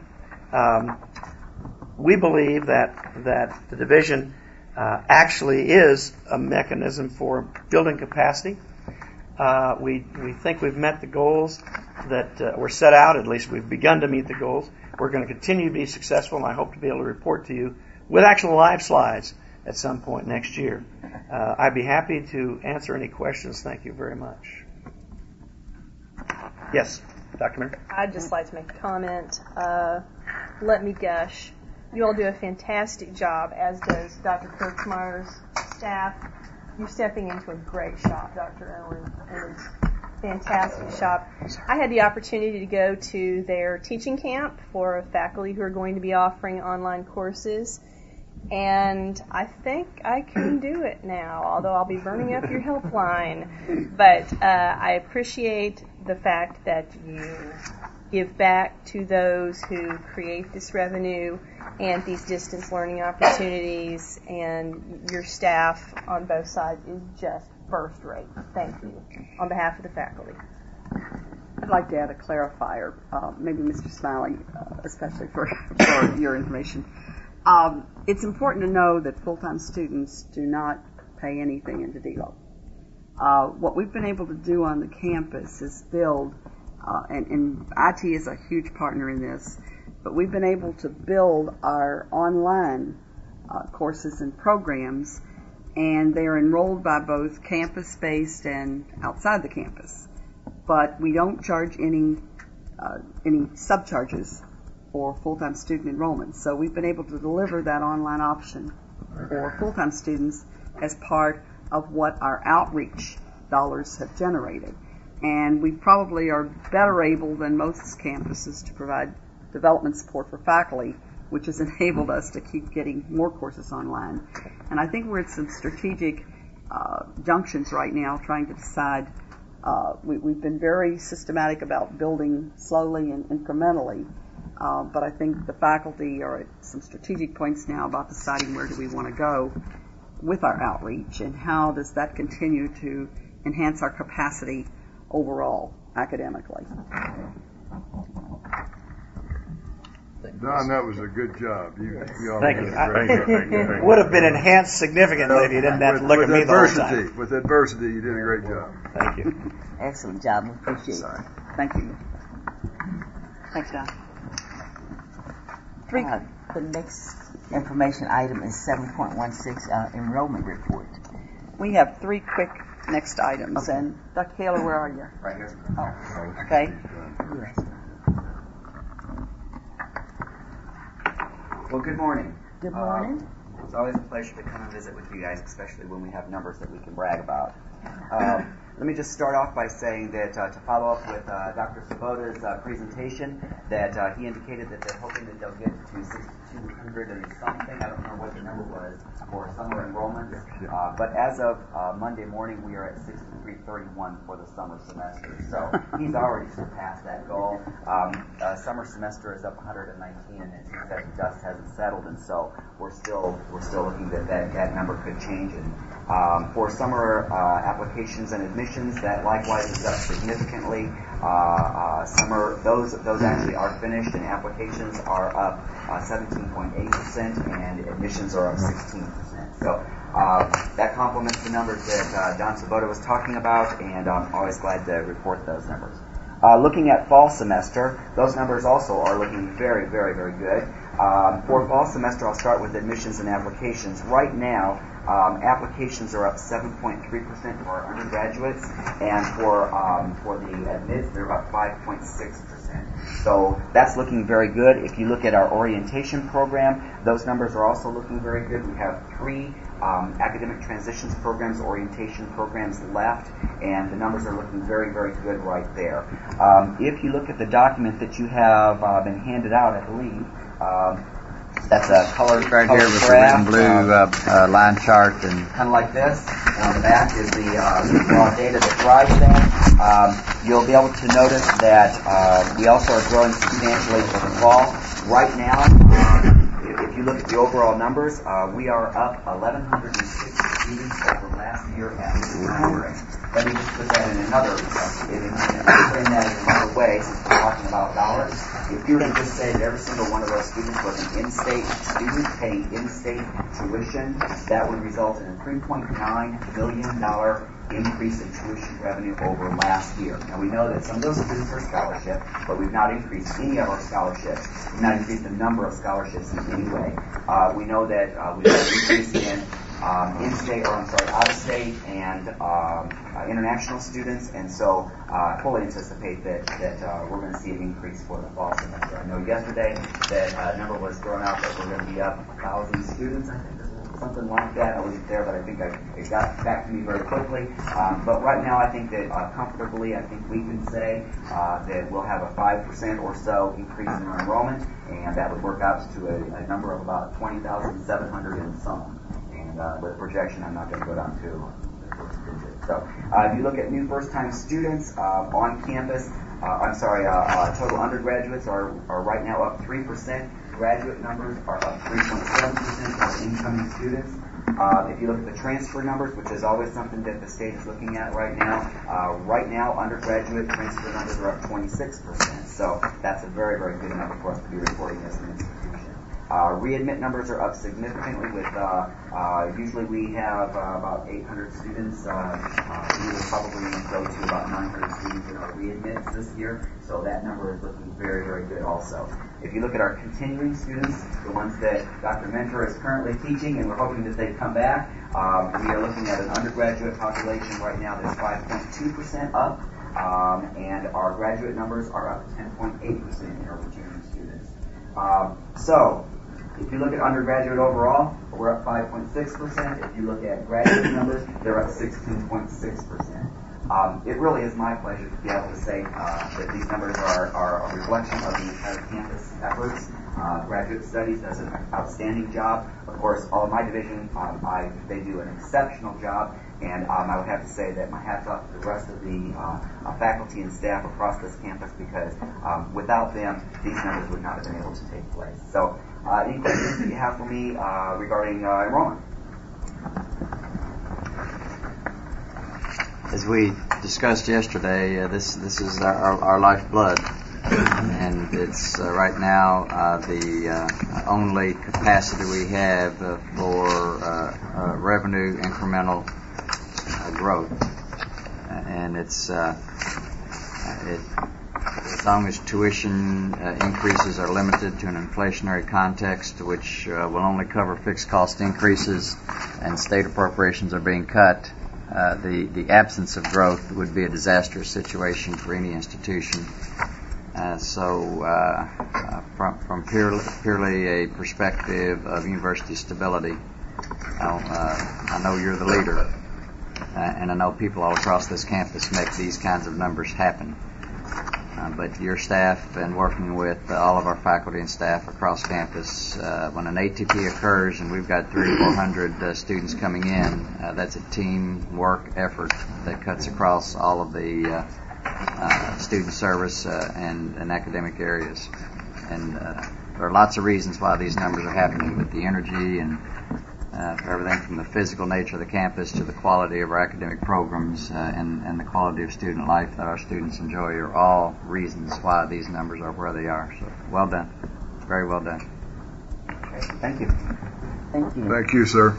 we believe that the division actually is a mechanism for building capacity. We think we've met the goals that were set out. At least we've begun to meet the goals. We're going to continue to be successful, and I hope to be able to report to you with actual live slides at some point next year. I'd be happy to answer any questions. Thank you very much. Yes, Dr. Miller? I'd just like to make a comment. Let me gush. You all do a fantastic job, as does Dr. Kurtzmeyer's staff. You're stepping into a great shop, Dr. Owen. It's a fantastic shop. I had the opportunity to go to their teaching camp for faculty who are going to be offering online courses, and I think I can do it now, although I'll be burning up your helpline. But I appreciate the fact that you give back to those who create this revenue and these distance learning opportunities, and your staff on both sides is just first rate. Thank you on behalf of the faculty. I'd like to add a clarifier, maybe Mr. Smiley, especially for your information. It's important to know that full-time students do not pay anything into DELO. What we've been able to do on the campus is build, and IT is a huge partner in this, but we've been able to build our online courses and programs, and they're enrolled by both campus-based and outside the campus. But we don't charge any subcharges for full-time student enrollment. So we've been able to deliver that online option for full-time students as part of what our outreach dollars have generated. And we probably are better able than most campuses to provide development support for faculty, which has enabled us to keep getting more courses online. And I think we're at some strategic junctions right now trying to decide. We've been very systematic about building slowly and incrementally, but I think the faculty are at some strategic points now about deciding where do we want to go with our outreach and how does that continue to enhance our capacity overall academically. Don, that was a good job. You Thank you. It would have been enhanced significantly if you didn't have to look at me the whole time. With adversity, you did a great job. Thank you. Excellent job. We appreciate it. Thank you. Thanks, Don. The next information item is 7.16, enrollment report. We have 3 quick next items. Okay. And Dr. Kaler, where are you? Right here. Oh, okay. Well, good morning. Good morning. It's always a pleasure to come and visit with you guys, especially when we have numbers that we can brag about. Let me just start off by saying that to follow up with Dr. Svoboda's presentation, that he indicated that they're hoping that they'll get to 6,200 and something. I don't remember what the number was for summer enrollments. But as of Monday morning, we are at 6,331 for the summer semester. So he's already surpassed that goal. Summer semester is up 119, and it seems that the dust hasn't settled, and so we're still looking that number could change. And for summer applications and admissions, that likewise is up significantly. Those actually are finished, and applications are up 17.8%, and admissions are up 16%. So that complements the numbers that John Svoboda was talking about, and I'm always glad to report those numbers. Looking at fall semester, those numbers also are looking very, very, very good. For fall semester, I'll start with admissions and applications. Right now, applications are up 7.3% for our undergraduates, and for the admits, they're up 5.6%. So that's looking very good. If you look at our orientation program, those numbers are also looking very good. We have 3 academic transitions programs, orientation programs left, and the numbers are looking very, very good right there. If you look at the document that you have been handed out, I believe, that's a color right color here with graph, the red and blue line chart, and kind of like this. And on the back is the raw data that drives that. You'll be able to notice that we also are growing substantially for the fall. Right now, if you look at the overall numbers, we are up 1,106 students over last year at this time frame. Let me just put that in another frame that in another way, since we're talking about dollars. If you were to just say that every single one of those students was an in-state student paying in-state tuition, that would result in a $3.9 million increase in tuition revenue over last year. Now we know that some of those students are scholarship, but we've not increased any of our scholarships. We've not increased the number of scholarships in any way. We know that we've had an increase in in-state, or I'm sorry, out-of-state and international students, and so I fully anticipate that we're going to see an increase for the fall semester. I know yesterday that a number was thrown out that we're going to be up 1,000 students, I think, something like that. I wasn't there, but I think it got back to me very quickly. But right now, I think that comfortably, I think we can say that we'll have a 5% or so increase in our enrollment, and that would work out to a number of about 20,700 and some. And with projection, I'm not going to go down to the first digit. So if you look at new first-time students on campus, total undergraduates are right now up 3%. Graduate numbers are up 3.7% for incoming students. If you look at the transfer numbers, which is always something that the state is looking at right now, undergraduate transfer numbers are up 26%. So that's a very, very good number for us to be reporting as an institution. Readmit numbers are up significantly with, usually we have about 800 students. We will probably go to about 900 students in our readmits this year. So that number is looking very, very good also. If you look at our continuing students, the ones that Dr. Mentor is currently teaching, and we're hoping that they come back, we are looking at an undergraduate population right now that's 5.2% up, and our graduate numbers are up 10.8% in our returning students. So, if you look at undergraduate overall, we're up 5.6%. If you look at graduate numbers, they're up 16.6%. It really is my pleasure to be able to say that these numbers are a reflection of the entire campus efforts. Graduate Studies does an outstanding job. Of course, all of my division, they do an exceptional job, and I would have to say that my hat's off to the rest of the faculty and staff across this campus, because without them, these numbers would not have been able to take place. So, any questions that you have for me regarding enrollment? as we discussed yesterday, this is our lifeblood, and it's right now the only capacity we have for revenue incremental growth, and it's as long as tuition increases are limited to an inflationary context, which will only cover fixed cost increases, and state appropriations are being cut, the absence of growth would be a disastrous situation for any institution. So from purely a perspective of university stability, I know you're the leader, and I know people all across this campus make these kinds of numbers happen. But your staff and working with all of our faculty and staff across campus, when an ATP occurs and we've got 300 or 400 students coming in, that's a teamwork effort that cuts across all of the student service and academic areas. And there are lots of reasons why these numbers are happening, but the energy and everything from the physical nature of the campus to the quality of our academic programs and the quality of student life that our students enjoy are all reasons why these numbers are where they are. So, well done. Very well done. Okay, thank you. Thank you. Thank you, sir.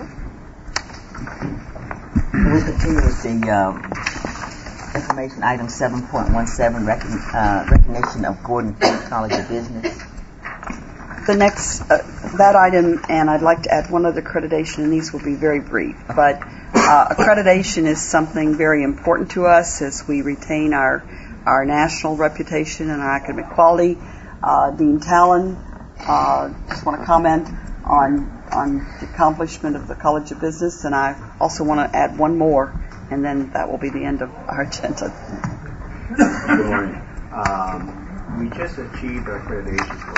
We continue with the information item 7.17, recognition of Gordon Ford College of Business. the next, that item, and I'd like to add one other accreditation, and these will be very brief, but accreditation is something very important to us as we retain our national reputation and our academic quality. Dean Talon, just want to comment on the accomplishment of the College of Business, and I also want to add one more, and then that will be the end of our agenda. Good morning. We just achieved our accreditation for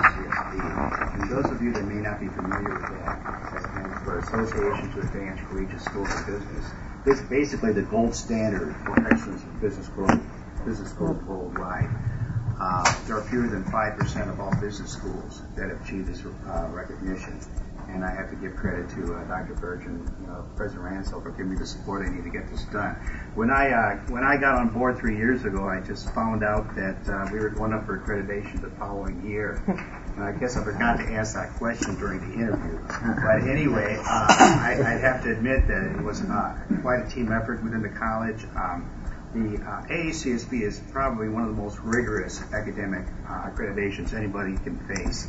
AACSB. And those of you that may not be familiar with that stands for Association to Advance Collegiate Schools of Business. This is basically the gold standard for excellence in business schools worldwide. There are fewer than 5% of all business schools that have achieved this recognition. And I have to give credit to Dr. Birch and President Ransell for giving me the support I need to get this done. When I got on board 3 years ago, I just found out that we were going up for accreditation the following year. And I guess I forgot to ask that question during the interview. But anyway, I'd have to admit that it was quite a team effort within the college. The AACSB is probably one of the most rigorous academic accreditations anybody can face.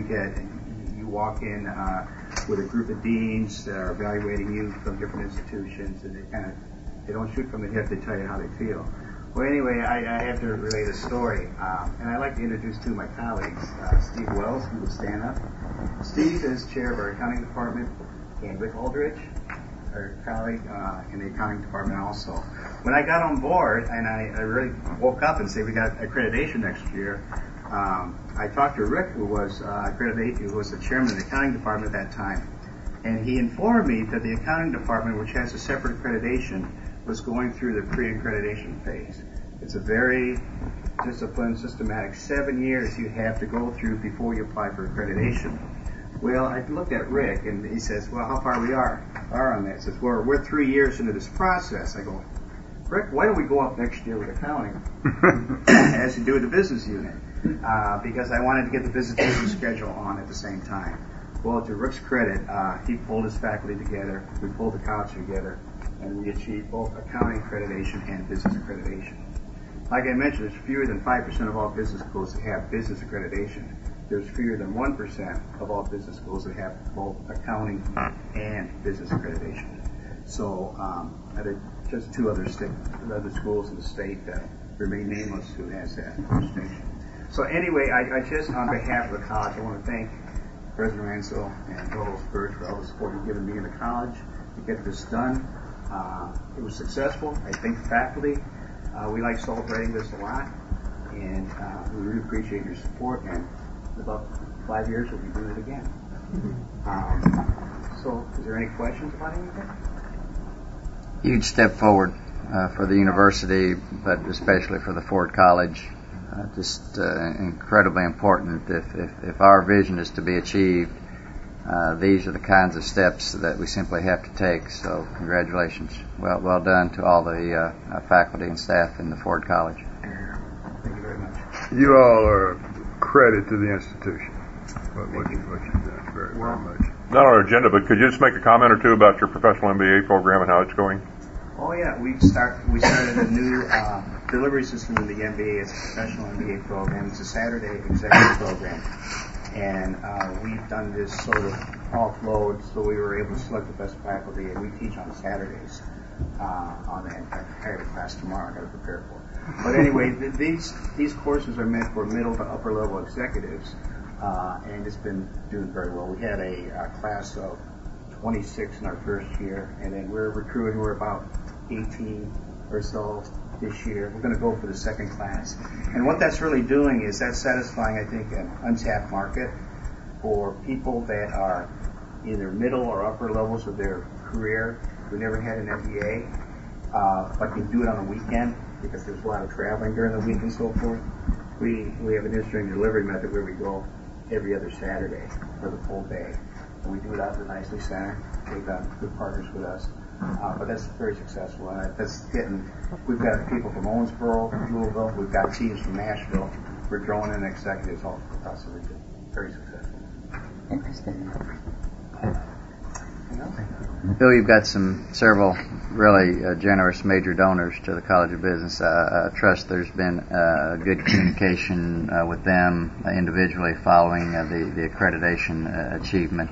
You walk in with a group of deans that are evaluating you from different institutions, and they don't shoot from the hip. They tell you how they feel. Well, anyway, I have to relate a story, and I'd like to introduce two of my colleagues, Steve Wells, who will stand up. Steve is chair of our accounting department, and Rick Aldrich, our colleague in the accounting department also. When I got on board, and I really woke up and said we got accreditation next year, I talked to Rick, who was the chairman of the accounting department at that time, and he informed me that the accounting department, which has a separate accreditation, was going through the pre-accreditation phase. It's a very disciplined, systematic 7 years you have to go through before you apply for accreditation. Well, I looked at Rick, and he says, well, how far we are on that? He says, well, we're 3 years into this process. I go, Rick, why don't we go up next year with accounting as you do with the business unit? Because I wanted to get the business schedule on at the same time. Well, to Rick's credit, he pulled his faculty together, we pulled the college together, and we achieved both accounting accreditation and business accreditation. Like I mentioned, there's fewer than 5% of all business schools that have business accreditation. There's fewer than 1% of all business schools that have both accounting and business accreditation. So there are just two other schools in the state that remain nameless who has that distinction. So anyway, I just, on behalf of the college, I want to thank President Ransell and Provost Birch for all the support you've given me in the college to get this done. It was successful. I thank the faculty. We like celebrating this a lot, and we really appreciate your support. And in about 5 years, we'll be doing it again. So, is there any questions about anything? Huge step forward for the university, but especially for the Ford College. Just incredibly important. If our vision is to be achieved, these are the kinds of steps that we simply have to take. So congratulations. Well done to all the faculty and staff in the Ford College. Thank you very much. You all are a credit to the institution. What you've done very much. Not on our agenda, but could you just make a comment or two about your professional MBA program and how it's going? Oh yeah, we started a new delivery system in the MBA. It's a professional MBA program. It's a Saturday executive program. And we've done this sort of offload, so we were able to select the best faculty, and we teach on Saturdays on that. I have a class tomorrow I've got to prepare for. But anyway, these courses are meant for middle to upper level executives, and it's been doing very well. We had a class of 26 in our first year, and then we're recruiting. We're about 18 or so this year. We're going to go for the second class. And what that's really doing is that's satisfying, I think, an untapped market for people that are either middle or upper levels of their career who never had an MBA, but can do it on the weekend because there's a lot of traveling during the week and so forth. We have an interesting delivery method where we go every other Saturday for the full day. And we do it out at the Nicely Center. They've got good partners with us. But that's very successful. And we've got people from Owensboro, Louisville. We've got teams from Nashville. We're drawing in executives all across the region. Very successful. Interesting. Anything else? Bill, you've got several really generous major donors to the College of Business. I trust there's been good communication with them individually following the accreditation achievement.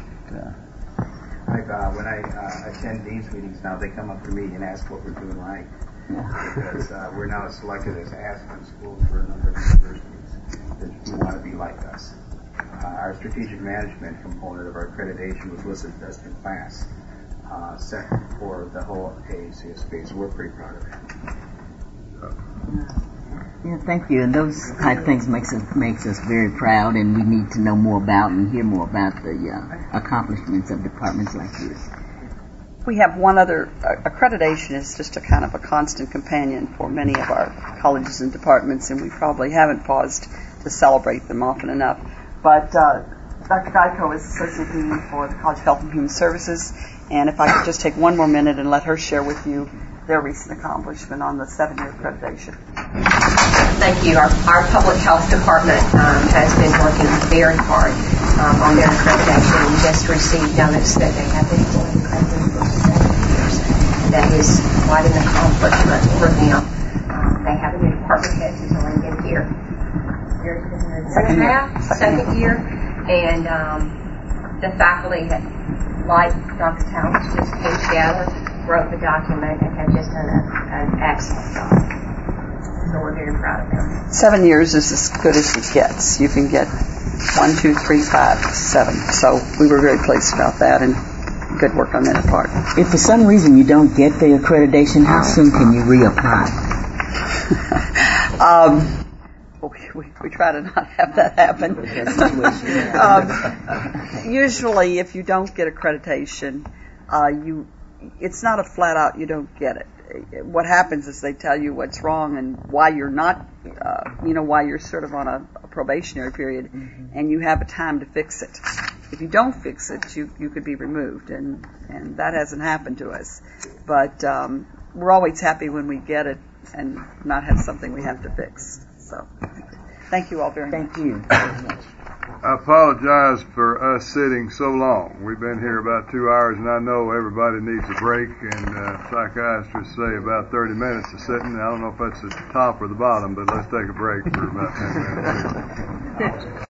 When I attend dean's meetings now, they come up to me and ask what we're doing right. Because we're now selected as Aspen schools for a number of universities that do want to be like us. Our strategic management component of our accreditation was listed best in class, second for the whole AACS space. We're pretty proud of that. Yeah, thank you. And those type of things makes us very proud, and we need to know more about and hear more about the accomplishments of departments like yours. We have one other. Accreditation is just a kind of a constant companion for many of our colleges and departments, and we probably haven't paused to celebrate them often enough. But Dr. Geico is Associate Dean for the College of Health and Human Services, and if I could just take one more minute and let her share with you their recent accomplishment on the 7-year accreditation. Thank you. Our public health department has been working very hard on their accreditation. We just received notice that they have been fully accredited for 7 years. That is quite an accomplishment for them. They have a new department head who's only been here second year, and the faculty, like Dr. Towns, just came together, wrote the document, and have just done an excellent job. So we're very proud of them. 7 years is as good as it gets. You can get 1, 2, 3, 5, 7. So we were very pleased about that, and good work on that part. If for some reason you don't get the accreditation, how soon can you reapply? We try to not have that happen. Usually, if you don't get accreditation, it's not a flat out you don't get it. What happens is they tell you what's wrong and why you're not, why you're sort of on a probationary period, and you have a time to fix it. If you don't fix it, you could be removed, and that hasn't happened to us. But we're always happy when we get it and not have something we have to fix. So, thank you all very much. Thank you. I apologize for us sitting so long. We've been here about 2 hours, and I know everybody needs a break, and psychiatrists say about 30 minutes of sitting. I don't know if that's the top or the bottom, but let's take a break for about 10 minutes.